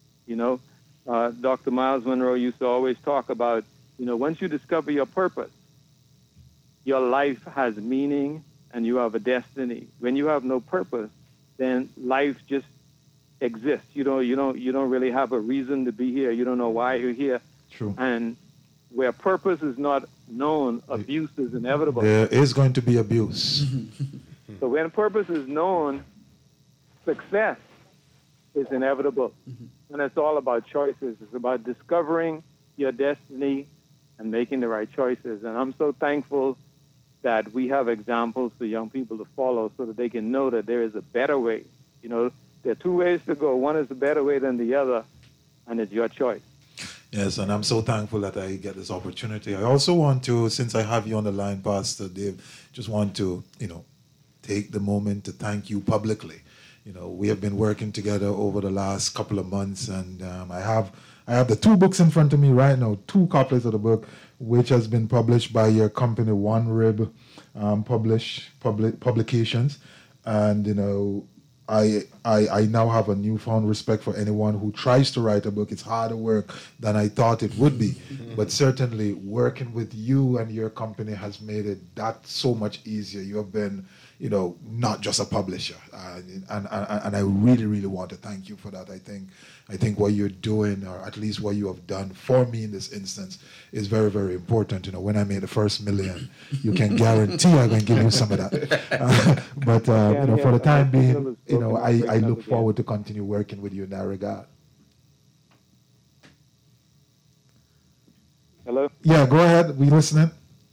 Dr. Miles Monroe used to always talk about, once you discover your purpose, your life has meaning and you have a destiny. When you have no purpose, then life just exists. You don't really have a reason to be here. You don't know why you're here. True. And where purpose is not known, abuse is inevitable. There is going to be abuse. So when purpose is known, success is inevitable. And it's all about choices. It's about discovering your destiny and making the right choices. And I'm so thankful that we have examples for young people to follow so that they can know that there is a better way. There are two ways to go. One is a better way than the other, and it's your choice. Yes, and I'm so thankful that I get this opportunity. I also want to, since I have you on the line, Pastor Dave, just want to, take the moment to thank you publicly. We have been working together over the last couple of months, and I have the 2 books in front of me right now, 2 copies of the book, which has been published by your company, One Rib Publications. And, I now have a newfound respect for anyone who tries to write a book. It's harder work than I thought it would be. But certainly working with you and your company has made it that so much easier. You have been, not just a publisher. And I really, really want to thank you for that. I think what you're doing, or at least what you have done for me in this instance, is very, very important. When I made the first million, you can guarantee I'm going to give you some of that. But for the time being, I look forward to continue working with you in that regard. Hello? Yeah, go ahead. We listening?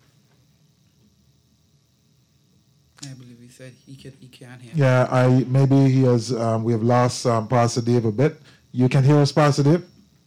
I believe he said he can't hear. Yeah, maybe he has. We have lost Pastor Dave a bit. You can hear us, Pastor Dave?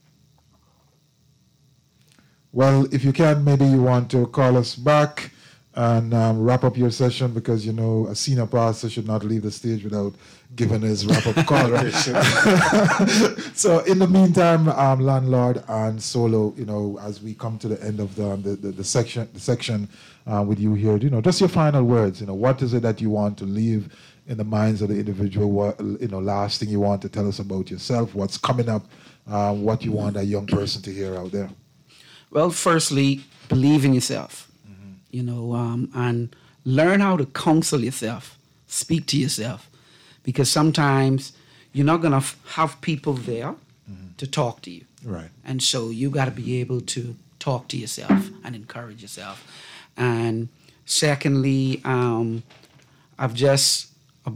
Well, if you can, maybe you want to call us back and wrap up your session, because a senior pastor should not leave the stage without giving his wrap-up call. Right? So in the meantime, Landlord and Solo, as we come to the end of the section with you here, just your final words. What is it that you want to leave in the minds of the individual? What, last thing you want to tell us about yourself, what's coming up, what you want a young person to hear out there? Well, firstly, believe in yourself, and learn how to counsel yourself, speak to yourself, because sometimes you're not going to have people there to talk to you. Right. And so you got to be able to talk to yourself and encourage yourself. And secondly, I just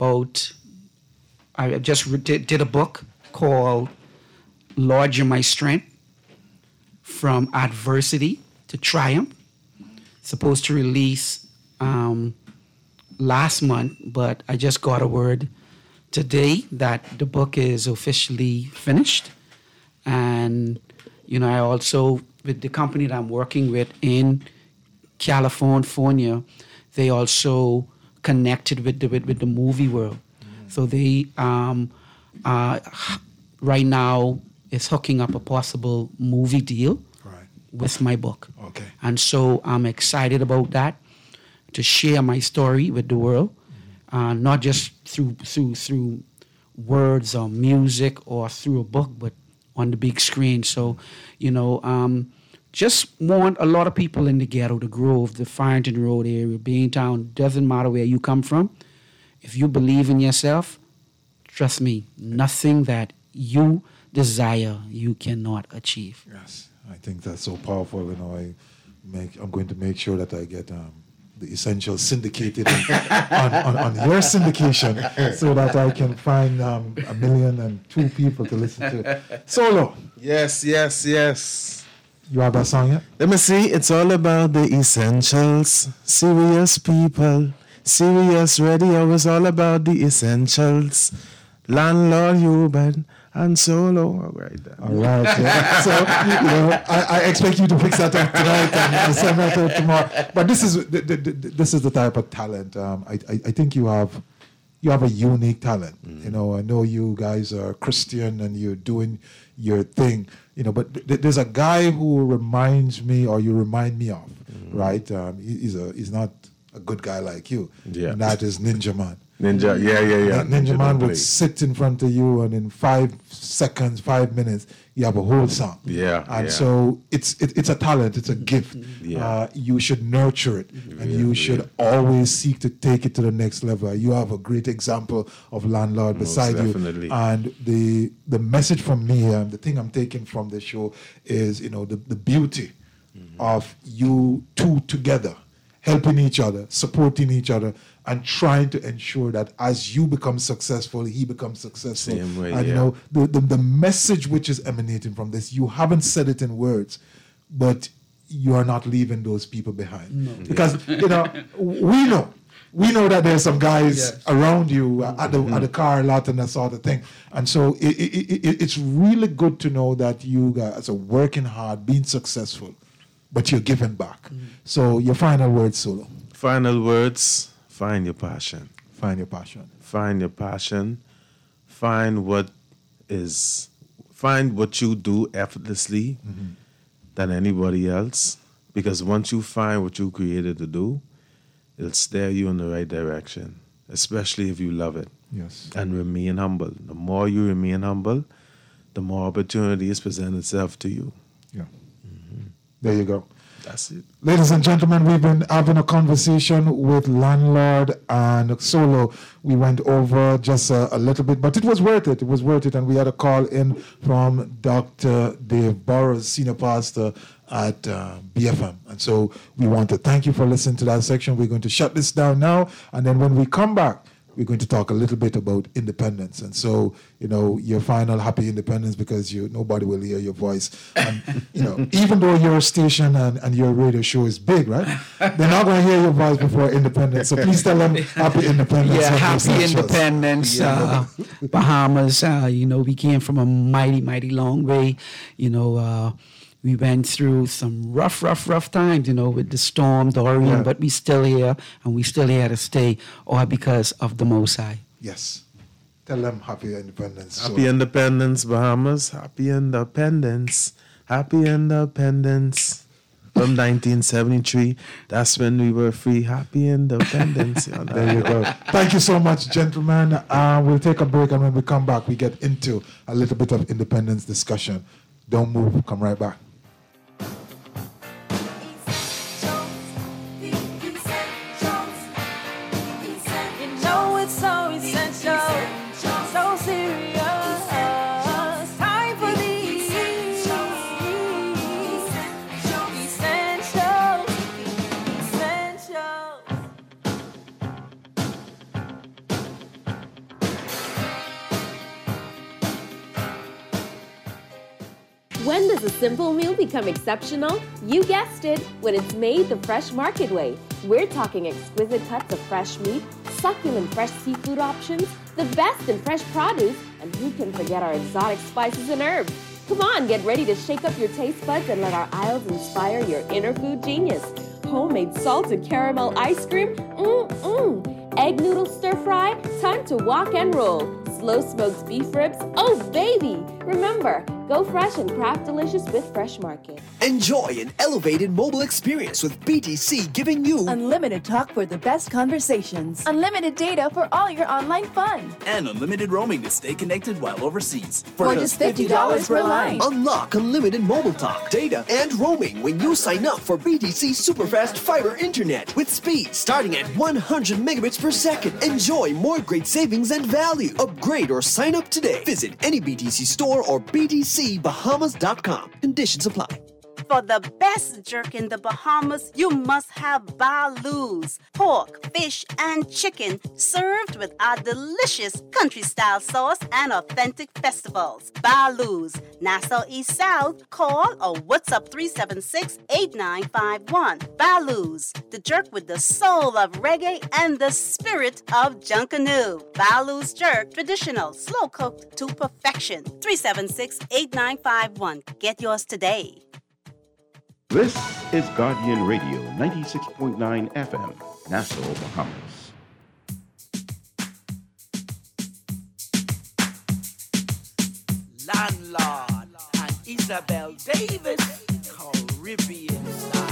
did a book called Lord, You're My Strength, From Adversity to Triumph. Supposed to release last month, but I just got a word today that the book is officially finished. And, I also, with the company that I'm working with in California, they also connected with the movie world. So they right now is hooking up a possible movie deal with my book. Okay. And so I'm excited about that, to share my story with the world, not just through words or music or through a book, but on the big screen. So, just want a lot of people in the ghetto, the Grove, the Farrington Road area, Baintown, doesn't matter where you come from. If you believe in yourself, trust me, nothing that you desire you cannot achieve. Yes, I think that's so powerful. I'm going to make sure that I get the Essentials syndicated on your syndication, so that I can find 1,002,000 people to listen to. Solo. Yes. You have that song yet? Let me see. It's all about the essentials. Serious people. Serious radio is all about the essentials. Landlord, Ruben, and Solo. All right. All right. Yeah. So, I expect you to fix that up tonight and send that out tomorrow. But this is the type of talent. I think you have a unique talent. I know you guys are Christian and you're doing your thing. But there's a guy who reminds me, or you remind me of, right? He's not a good guy like you. Yeah. And that is Ninja Man. Ninja, yeah. Ninja Man would sit in front of you, and in 5 seconds, 5 minutes, you have a whole song. Yeah. And so it's a talent, it's a gift. Yeah. You should nurture it, and you should always seek to take it to the next level. You have a great example of Landlord beside definitely. you. And the message from me, the thing I'm taking from the show is, the beauty of you two together, helping each other, supporting each other, and trying to ensure that as you become successful, he becomes successful. Same way, and the message which is emanating from this, you haven't said it in words, but you are not leaving those people behind. No. Because we know that there's some guys around you at the car lot and that sort of thing. And so it's really good to know that you guys are working hard, being successful, but you're giving back. So your final words, Solo. Final words. Find your passion. Find your passion. Find your passion. Find what you do effortlessly than anybody else. Because once you find what you created to do, it'll steer you in the right direction, especially if you love it. Yes. And remain humble. The more you remain humble, the more opportunities present itself to you. Yeah. There you go. That's it. Ladies and gentlemen, we've been having a conversation with Landlord and Solo. We went over just a little bit, but it was worth it. It was worth it. And we had a call in from Dr. Dave Burrows, Senior Pastor at BFM. And so we want to thank you for listening to that section. We're going to shut this down now. And then when we come back, we're going to talk a little bit about independence. And so, your final happy independence, because nobody will hear your voice. And, even though your station and your radio show is big, right? They're not going to hear your voice before independence. So please tell them happy independence. Yeah, happy independence, Bahamas. We came from a mighty, mighty long way. We went through some rough times, with the storm, Dorian, but we still here, and we still here to stay, all because of the Most High. Yes. Tell them happy independence. Happy independence, Bahamas. Happy independence. Happy independence. From 1973, that's when we were free. Happy independence. There you go. Thank you so much, gentlemen. We'll take a break, and when we come back, we get into a little bit of independence discussion. Don't move. Come right back. When does a simple meal become exceptional? You guessed it, when it's made the fresh market way. We're talking exquisite cuts of fresh meat, succulent fresh seafood options, the best in fresh produce, and who can forget our exotic spices and herbs? Come on, get ready to shake up your taste buds and let our aisles inspire your inner food genius. Homemade salted caramel ice cream, egg noodle stir fry, time to walk and roll. Slow smoked beef ribs, oh baby! Remember, go fresh and craft delicious with Fresh Market. Enjoy an elevated mobile experience with BTC, giving you unlimited talk for the best conversations, unlimited data for all your online fun, and unlimited roaming to stay connected while overseas. For just $50 per line. Unlock unlimited mobile talk, data, and roaming when you sign up for BTC Superfast Fiber Internet with speed starting at 100 megabits per second. Enjoy more great savings and value. Upgrade or sign up today. Visit any BTC store or BTCBahamas.com. Conditions apply. For the best jerk in the Bahamas, you must have Baloo's. Pork, fish, and chicken served with our delicious country-style sauce and authentic festivals. Baloo's, Nassau East South. Call or WhatsApp 376-8951. Baloo's, the jerk with the soul of reggae and the spirit of Junkanoo. Baloo's jerk, traditional, slow-cooked to perfection. 376-8951. Get yours today. This is Guardian Radio, 96.9 FM, Nassau, Bahamas. Landlord and Isabel Davis, Caribbean style.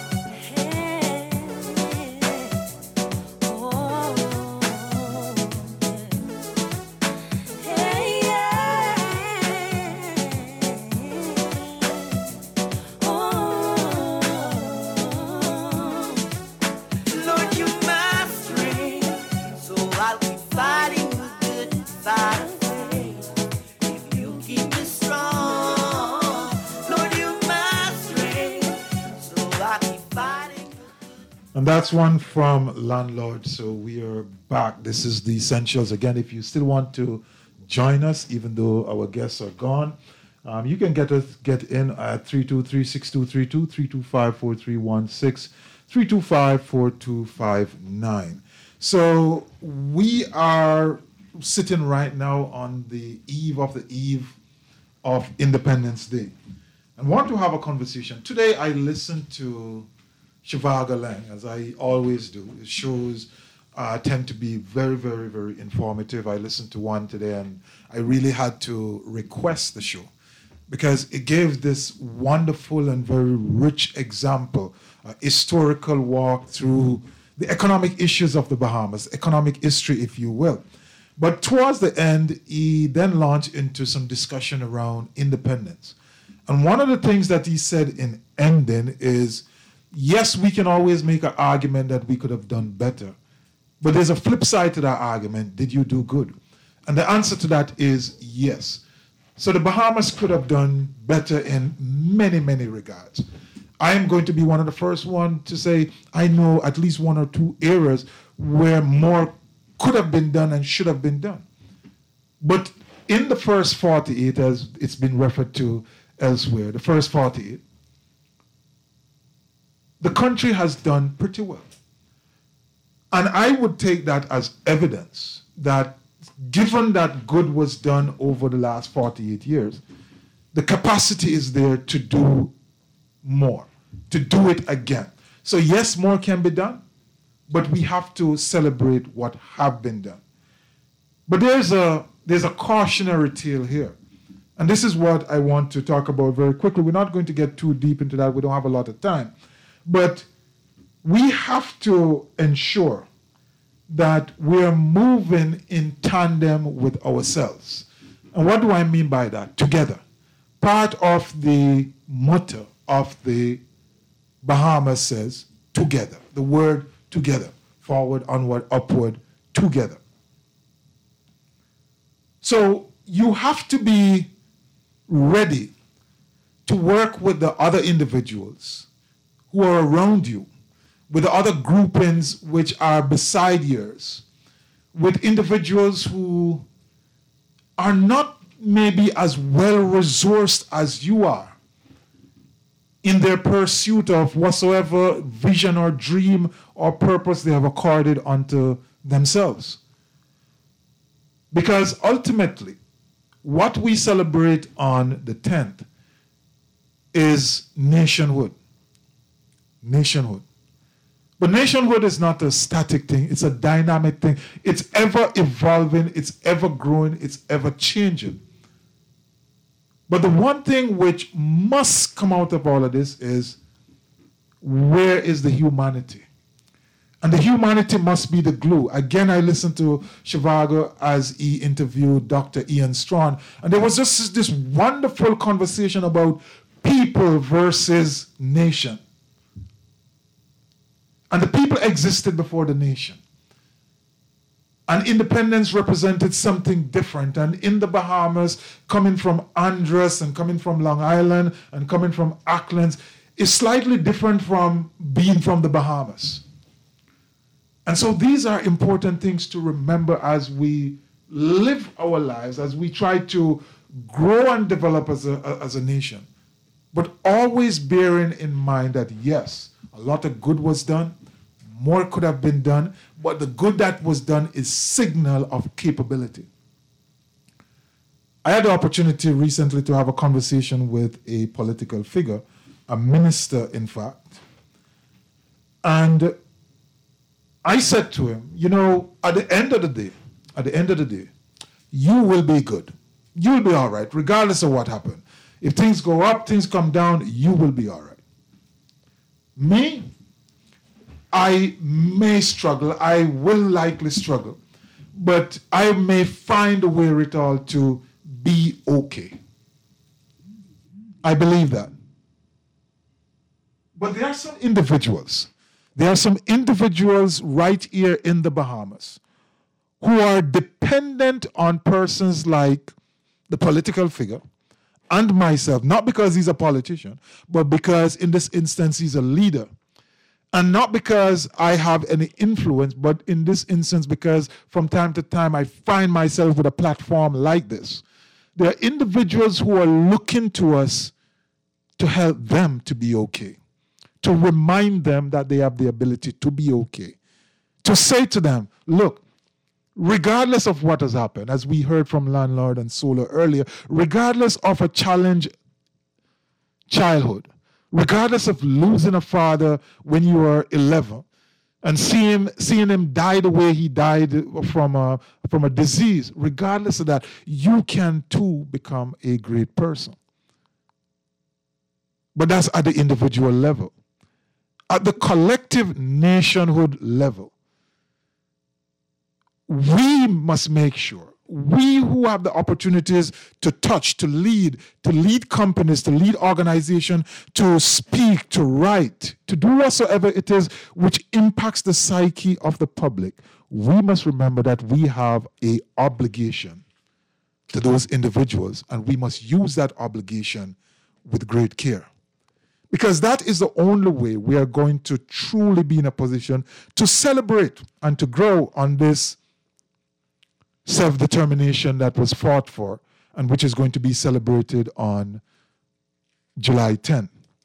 And that's one from Landlord. So we are back. This is the Essentials. Again, if you still want to join us, even though our guests are gone, you can get in at 323-6232, 325-4316, 325-4259. So we are sitting right now on the eve of Independence Day, and want to have a conversation. Today I listened to Shivaga Lang, as I always do. It shows tend to be very, very, very informative. I listened to one today and I really had to request the show because it gave this wonderful and very rich example, historical walk through the economic issues of the Bahamas, economic history, if you will. But towards the end, he then launched into some discussion around independence. And one of the things that he said in ending is, yes, we can always make an argument that we could have done better. But there's a flip side to that argument. Did you do good? And the answer to that is yes. So the Bahamas could have done better in many, many regards. I am going to be one of the first one to say I know at least one or two areas where more could have been done and should have been done. But in the first 48, as it's been referred to elsewhere, the first 48, the country has done pretty well. And I would take that as evidence that given that good was done over the last 48 years, the capacity is there to do more, to do it again. So yes, more can be done, but we have to celebrate what have been done. But there's a cautionary tale here. And this is what I want to talk about very quickly. We're not going to get too deep into that. We don't have a lot of time. But we have to ensure that we're moving in tandem with ourselves. And what do I mean by that? Together. Part of the motto of the Bahamas says together. The word together. Forward, onward, upward, together. So you have to be ready to work with the other individuals who are around you, with the other groupings which are beside yours, with individuals who are not maybe as well resourced as you are in their pursuit of whatsoever vision or dream or purpose they have accorded unto themselves. Because ultimately, what we celebrate on the 10th is nationhood. Nationhood. But nationhood is not a static thing, it's a dynamic thing. It's ever evolving, it's ever growing, it's ever changing. But the one thing which must come out of all of this is, where is the humanity? And the humanity must be the glue. Again, I listened to Shivago as he interviewed Dr. Ian Strachan, and there was just this wonderful conversation about people versus nation. And the people existed before the nation. And independence represented something different. And in the Bahamas, coming from Andros and coming from Long Island and coming from Auckland is slightly different from being from the Bahamas. And so these are important things to remember as we live our lives, as we try to grow and develop as a nation. But always bearing in mind that, yes, a lot of good was done, more could have been done, but the good that was done is signal of capability. I had the opportunity recently to have a conversation with a political figure, a minister, in fact. And I said to him, you know, at the end of the day, you will be good. You'll be all right, regardless of what happened. If things go up, things come down, you will be all right. Me, I may struggle, I will likely struggle, but I may find a wherewithal to be okay. I believe that. But there are some individuals right here in the Bahamas who are dependent on persons like the political figure and myself, not because he's a politician, but because in this instance he's a leader. And not because I have any influence, but in this instance because from time to time I find myself with a platform like this. There are individuals who are looking to us to help them to be okay, to remind them that they have the ability to be okay, to say to them, look, regardless of what has happened, as we heard from Landlord and Solar earlier, regardless of a challenged childhood, regardless of losing a father when you were 11, and seeing him die the way he died from a disease, regardless of that, you can too become a great person. But that's at the individual level. At the collective nationhood level, we must make sure, we who have the opportunities to touch, to lead companies, to lead organizations, to speak, to write, to do whatsoever it is which impacts the psyche of the public, we must remember that we have an obligation to those individuals, and we must use that obligation with great care. Because that is the only way we are going to truly be in a position to celebrate and to grow on this self-determination that was fought for and which is going to be celebrated on July 10.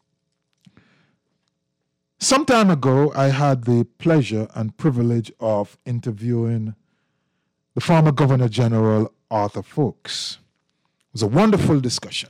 Some time ago, I had the pleasure and privilege of interviewing the former Governor General Arthur Foulkes. It was a wonderful discussion.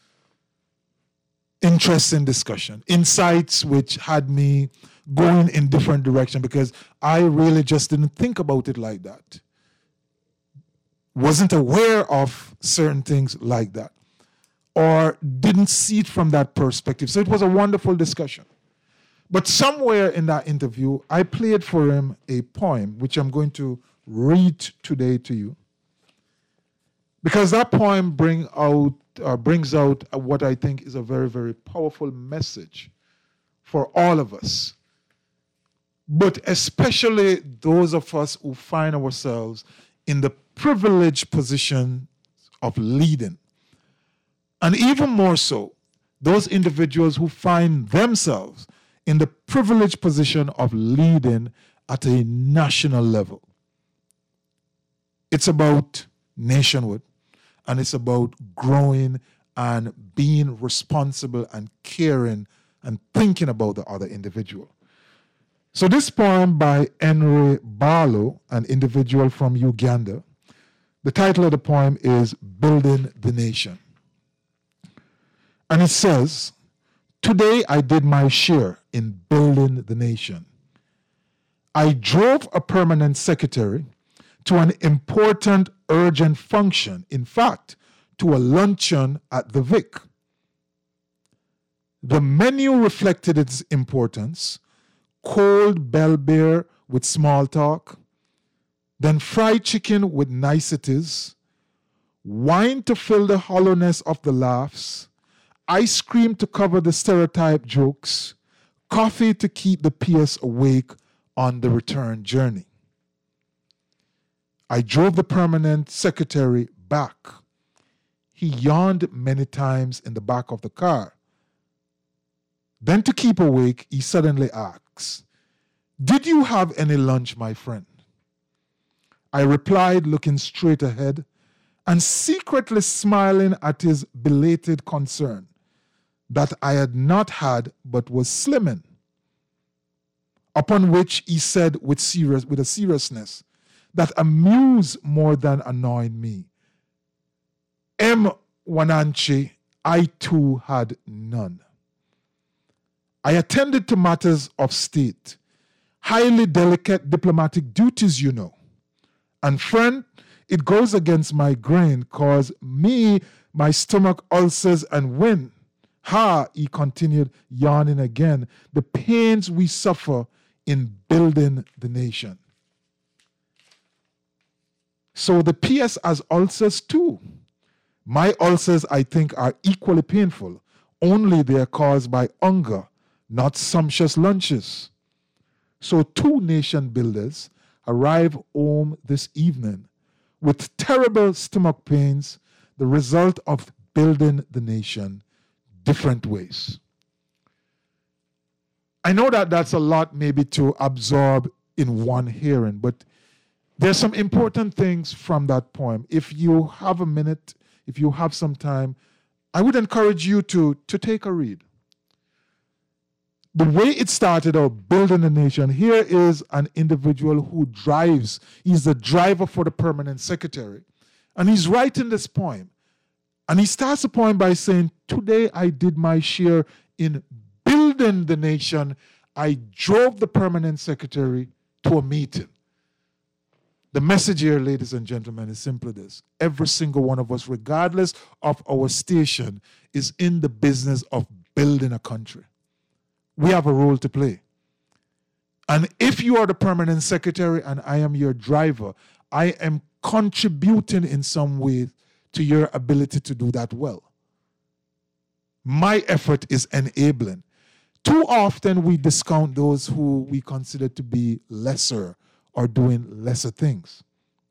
Interesting discussion, insights which had me going in different direction because I really just didn't think about it like that. Wasn't aware of certain things like that or didn't see it from that perspective. So it was a wonderful discussion. But somewhere in that interview, I played for him a poem which I'm going to read today to you. Because that poem brings out what I think is a very, very powerful message for all of us. But especially those of us who find ourselves in the privileged position of leading. And even more so, those individuals who find themselves in the privileged position of leading at a national level. It's about nationhood, and it's about growing and being responsible and caring and thinking about the other individual. So this poem by Henry Barlow, an individual from Uganda, the title of the poem is Building the Nation. And it says, "Today I did my share in building the nation. I drove a permanent secretary to an important, urgent function, in fact, to a luncheon at the Vic. The menu reflected its importance: cold bell beer with small talk, then fried chicken with niceties, wine to fill the hollowness of the laughs, ice cream to cover the stereotype jokes, coffee to keep the PS awake on the return journey. I drove the permanent secretary back. He yawned many times in the back of the car. Then to keep awake, he suddenly asks, 'Did you have any lunch, my friend?' I replied, looking straight ahead and secretly smiling at his belated concern that I had not had but was slimming. Upon which he said with a seriousness that amused more than annoyed me, 'Wananchi, I too had none. I attended to matters of state, highly delicate diplomatic duties, you know. And friend, it goes against my grain, cause me, my stomach ulcers and wind. Ha,' he continued, yawning again, 'the pains we suffer in building the nation.' So the PS has ulcers too. My ulcers, I think, are equally painful, only they are caused by hunger, not sumptuous lunches. So 2 nation builders arrive home this evening with terrible stomach pains, the result of building the nation different ways." I know that that's a lot maybe to absorb in one hearing, but there's some important things from that poem. If you have a minute, if you have some time, I would encourage you to take a read. The way it started out, building a nation, here is an individual who drives. He's the driver for the permanent secretary. And he's writing this poem. And he starts the poem by saying, "Today I did my share in building the nation. I drove the permanent secretary to a meeting. The message here, ladies and gentlemen, is simply this. Every single one of us, regardless of our station, is in the business of building a country. We have a role to play. And if you are the permanent secretary and I am your driver, I am contributing in some way to your ability to do that well. My effort is enabling. Too often we discount those who we consider to be lesser or doing lesser things.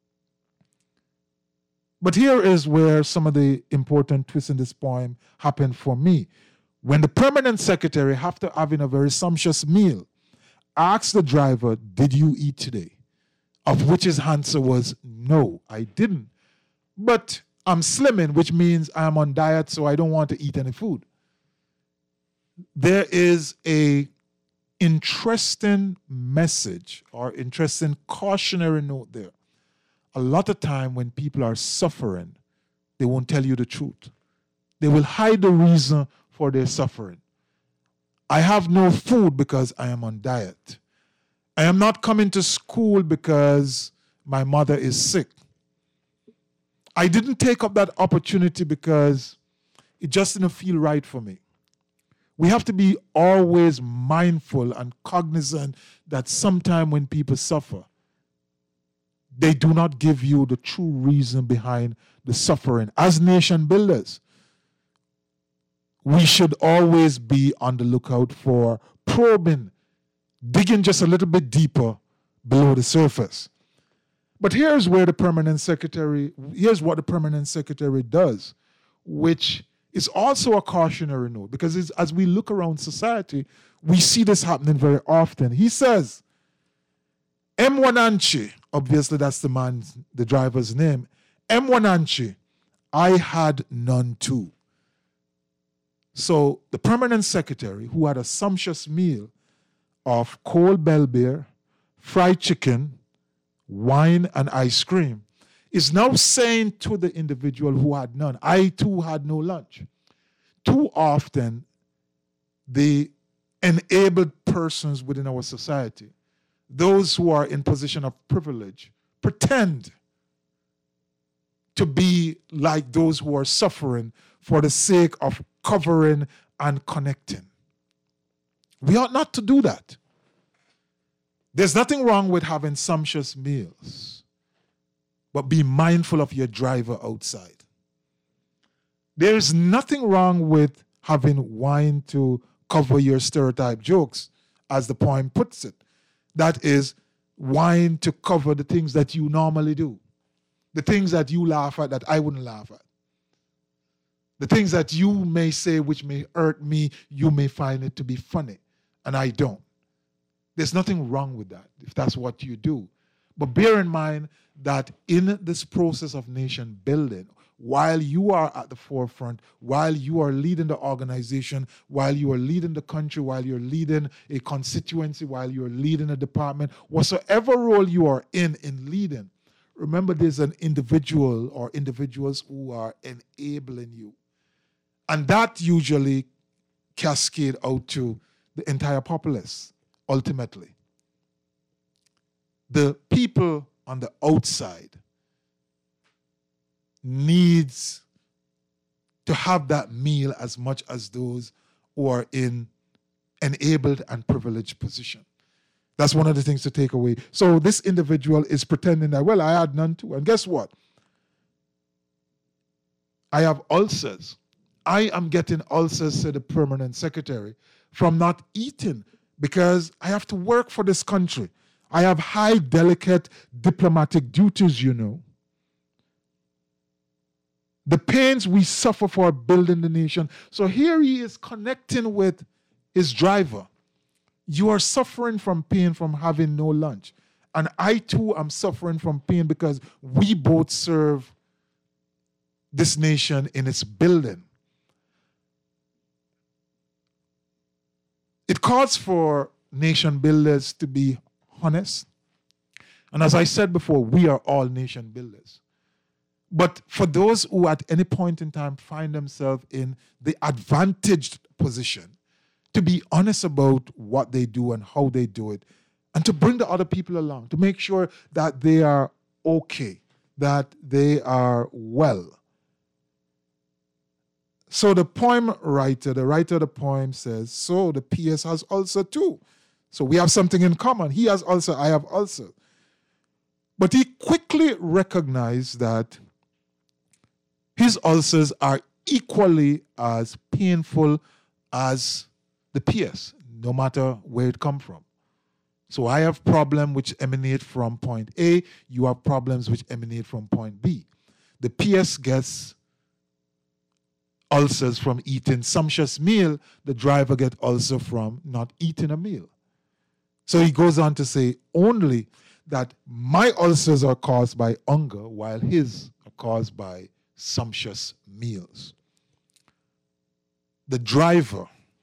But here is where some of the important twists in this poem happen for me. When the permanent secretary, after having a very sumptuous meal, asked the driver, "Did you eat today?" Of which his answer was, "No, I didn't. But I'm slimming, which means I'm on diet, so I don't want to eat any food." There is a interesting message or interesting cautionary note there. A lot of time when people are suffering, they won't tell you the truth. They will hide the reason for their suffering. I have no food because I am on diet. I am not coming to school because my mother is sick. I didn't take up that opportunity because it just didn't feel right for me. We have to be always mindful and cognizant that sometime when people suffer, they do not give you the true reason behind the suffering. As nation builders, we should always be on the lookout for probing, digging just a little bit deeper below the surface. But here's what the permanent secretary does, which is also a cautionary note, because as we look around society, we see this happening very often. He says, Mwananchi, obviously that's the driver's name, Mwananchi, I had none too. So the permanent secretary, who had a sumptuous meal of cold bell beer, fried chicken, wine, and ice cream, is now saying to the individual who had none, I too had no lunch. Too often, the enabled persons within our society, those who are in position of privilege, pretend to be like those who are suffering for the sake of covering and connecting. We ought not to do that. There's nothing wrong with having sumptuous meals, but be mindful of your driver outside. There's nothing wrong with having wine to cover your stereotype jokes, as the poem puts it. That is, wine to cover the things that you normally do. The things that you laugh at that I wouldn't laugh at. The things that you may say which may hurt me, you may find it to be funny, and I don't. There's nothing wrong with that if that's what you do. But bear in mind that in this process of nation building, while you are at the forefront, while you are leading the organization, while you are leading the country, while you're leading a constituency, while you're leading a department, whatsoever role you are in leading, remember there's an individual or individuals who are enabling you. And that usually cascade out to the entire populace, ultimately. The people on the outside needs to have that meal as much as those who are in enabled and privileged position. That's one of the things to take away. So this individual is pretending that, well, I had none too. And guess what? I have ulcers. I am getting ulcers, said the permanent secretary, from not eating because I have to work for this country. I have high, delicate diplomatic duties, you know. The pains we suffer for building the nation. So here he is connecting with his driver. You are suffering from pain from having no lunch. And I too am suffering from pain because we both serve this nation in its building. It calls for nation builders to be honest. And as I said before, we are all nation builders. But for those who at any point in time find themselves in the advantaged position, to be honest about what they do and how they do it, and to bring the other people along, to make sure that they are okay, that they are well. So the poem writer, the writer of the poem says, so the PS has ulcer too. So we have something in common. He has ulcer, I have ulcer. But he quickly recognized that his ulcers are equally as painful as the PS, no matter where it comes from. So I have problems which emanate from point A, you have problems which emanate from point B. The PS gets ulcers from eating sumptuous meal, the driver gets ulcer from not eating a meal. So he goes on to say only that my ulcers are caused by hunger while his are caused by sumptuous meals. The driver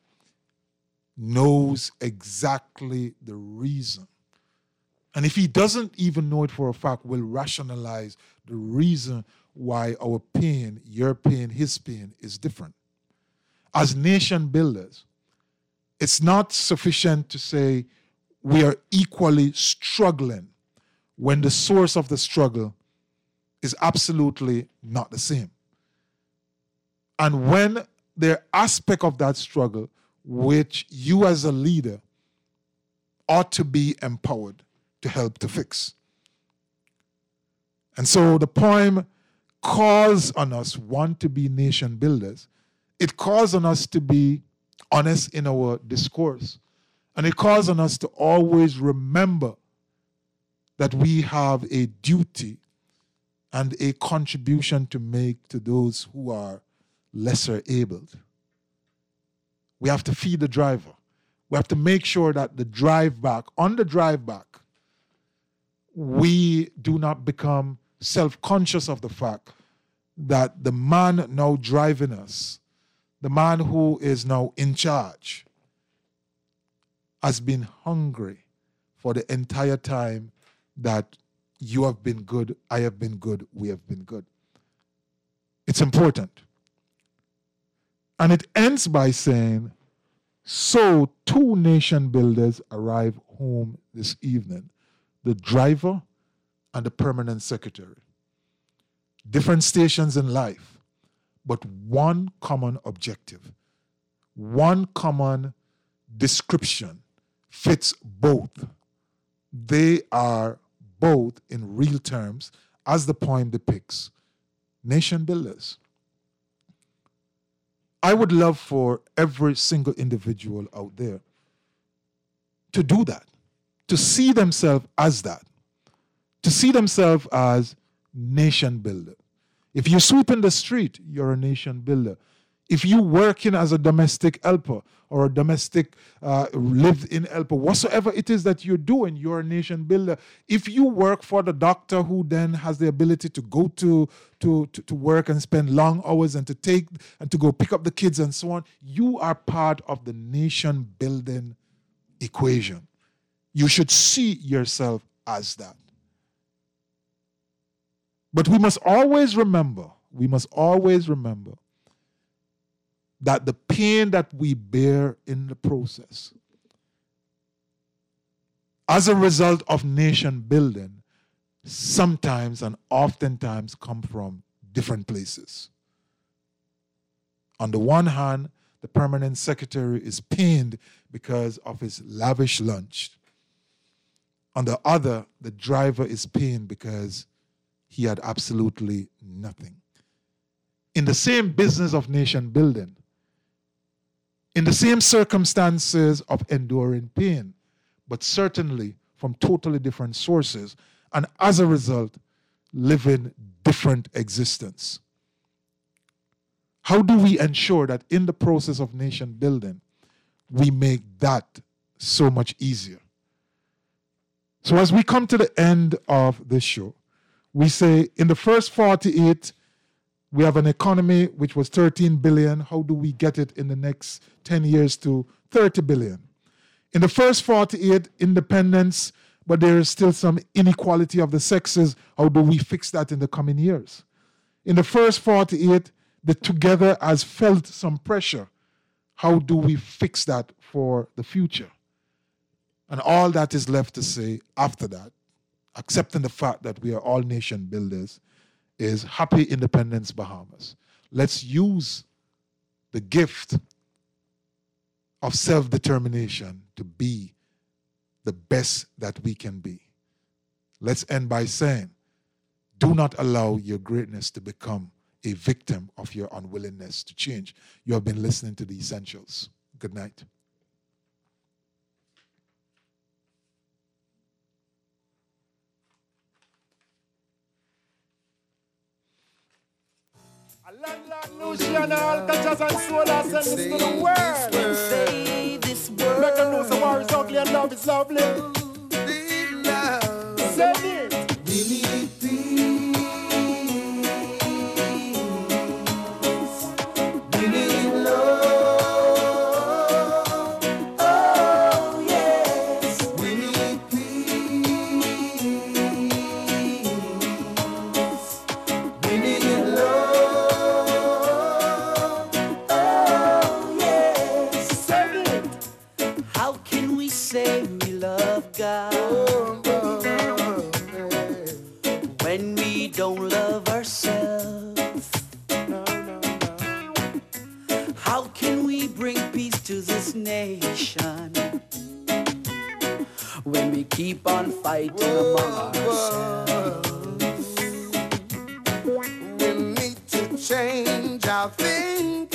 knows exactly the reason. And if he doesn't even know it for a fact, will rationalize the reason why our pain, your pain, his pain is different. As nation builders, it's not sufficient to say we are equally struggling when the source of the struggle is absolutely not the same. And when there are aspects of that struggle which you as a leader ought to be empowered to help to fix. And so the poem calls on us, one, to be nation builders. It calls on us to be honest in our discourse. And it calls on us to always remember that we have a duty and a contribution to make to those who are lesser abled. We have to feed the driver. We have to make sure that on the drive back, we do not become self-conscious of the fact that the man now driving us, the man who is now in charge, has been hungry for the entire time that you have been good, I have been good, we have been good. It's important. And it ends by saying, so 2 nation builders arrive home this evening, the driver and the permanent secretary. Different stations in life, but one common objective, one common description fits both. They are both, in real terms, as the poem depicts, nation builders. I would love for every single individual out there to do that, to see themselves as that, to see themselves as nation builder. If you sweep in the street, you're a nation builder. If you working as a domestic helper or a domestic live-in helper, whatsoever it is that you're doing, you're a nation builder. If you work for the doctor who then has the ability to go to work and spend long hours and to go pick up the kids and so on, you are part of the nation building equation. You should see yourself as that. But we must always remember that the pain that we bear in the process, as a result of nation building, sometimes and oftentimes come from different places. On the one hand, the permanent secretary is pained because of his lavish lunch. On the other, the driver is pained because he had absolutely nothing. In the same business of nation building, in the same circumstances of enduring pain, but certainly from totally different sources, and as a result, living different existence. How do we ensure that in the process of nation building, we make that so much easier? So as we come to the end of this show, we say in the first 48, we have an economy which was 13 billion. How do we get it in the next 10 years to 30 billion? In the first 48, independence, but there is still some inequality of the sexes. How do we fix that in the coming years? In the first 48, the Together has felt some pressure. How do we fix that for the future? And all that is left to say after that, accepting the fact that we are all nation builders, is Happy Independence Bahamas. Let's use the gift of self-determination to be the best that we can be. Let's end by saying, do not allow your greatness to become a victim of your unwillingness to change. You have been listening to The Essentials. Good night. Luciana, Alcatraz and Sola send this to the world. Say this word. Make them know some war is ugly and love is lovely. Send it. We need peace. We need love. Oh, yes. We need peace. We need love. Say we love God when we don't love ourselves. How can we bring peace to this nation when we keep on fighting among ourselves? We need to change our thinking.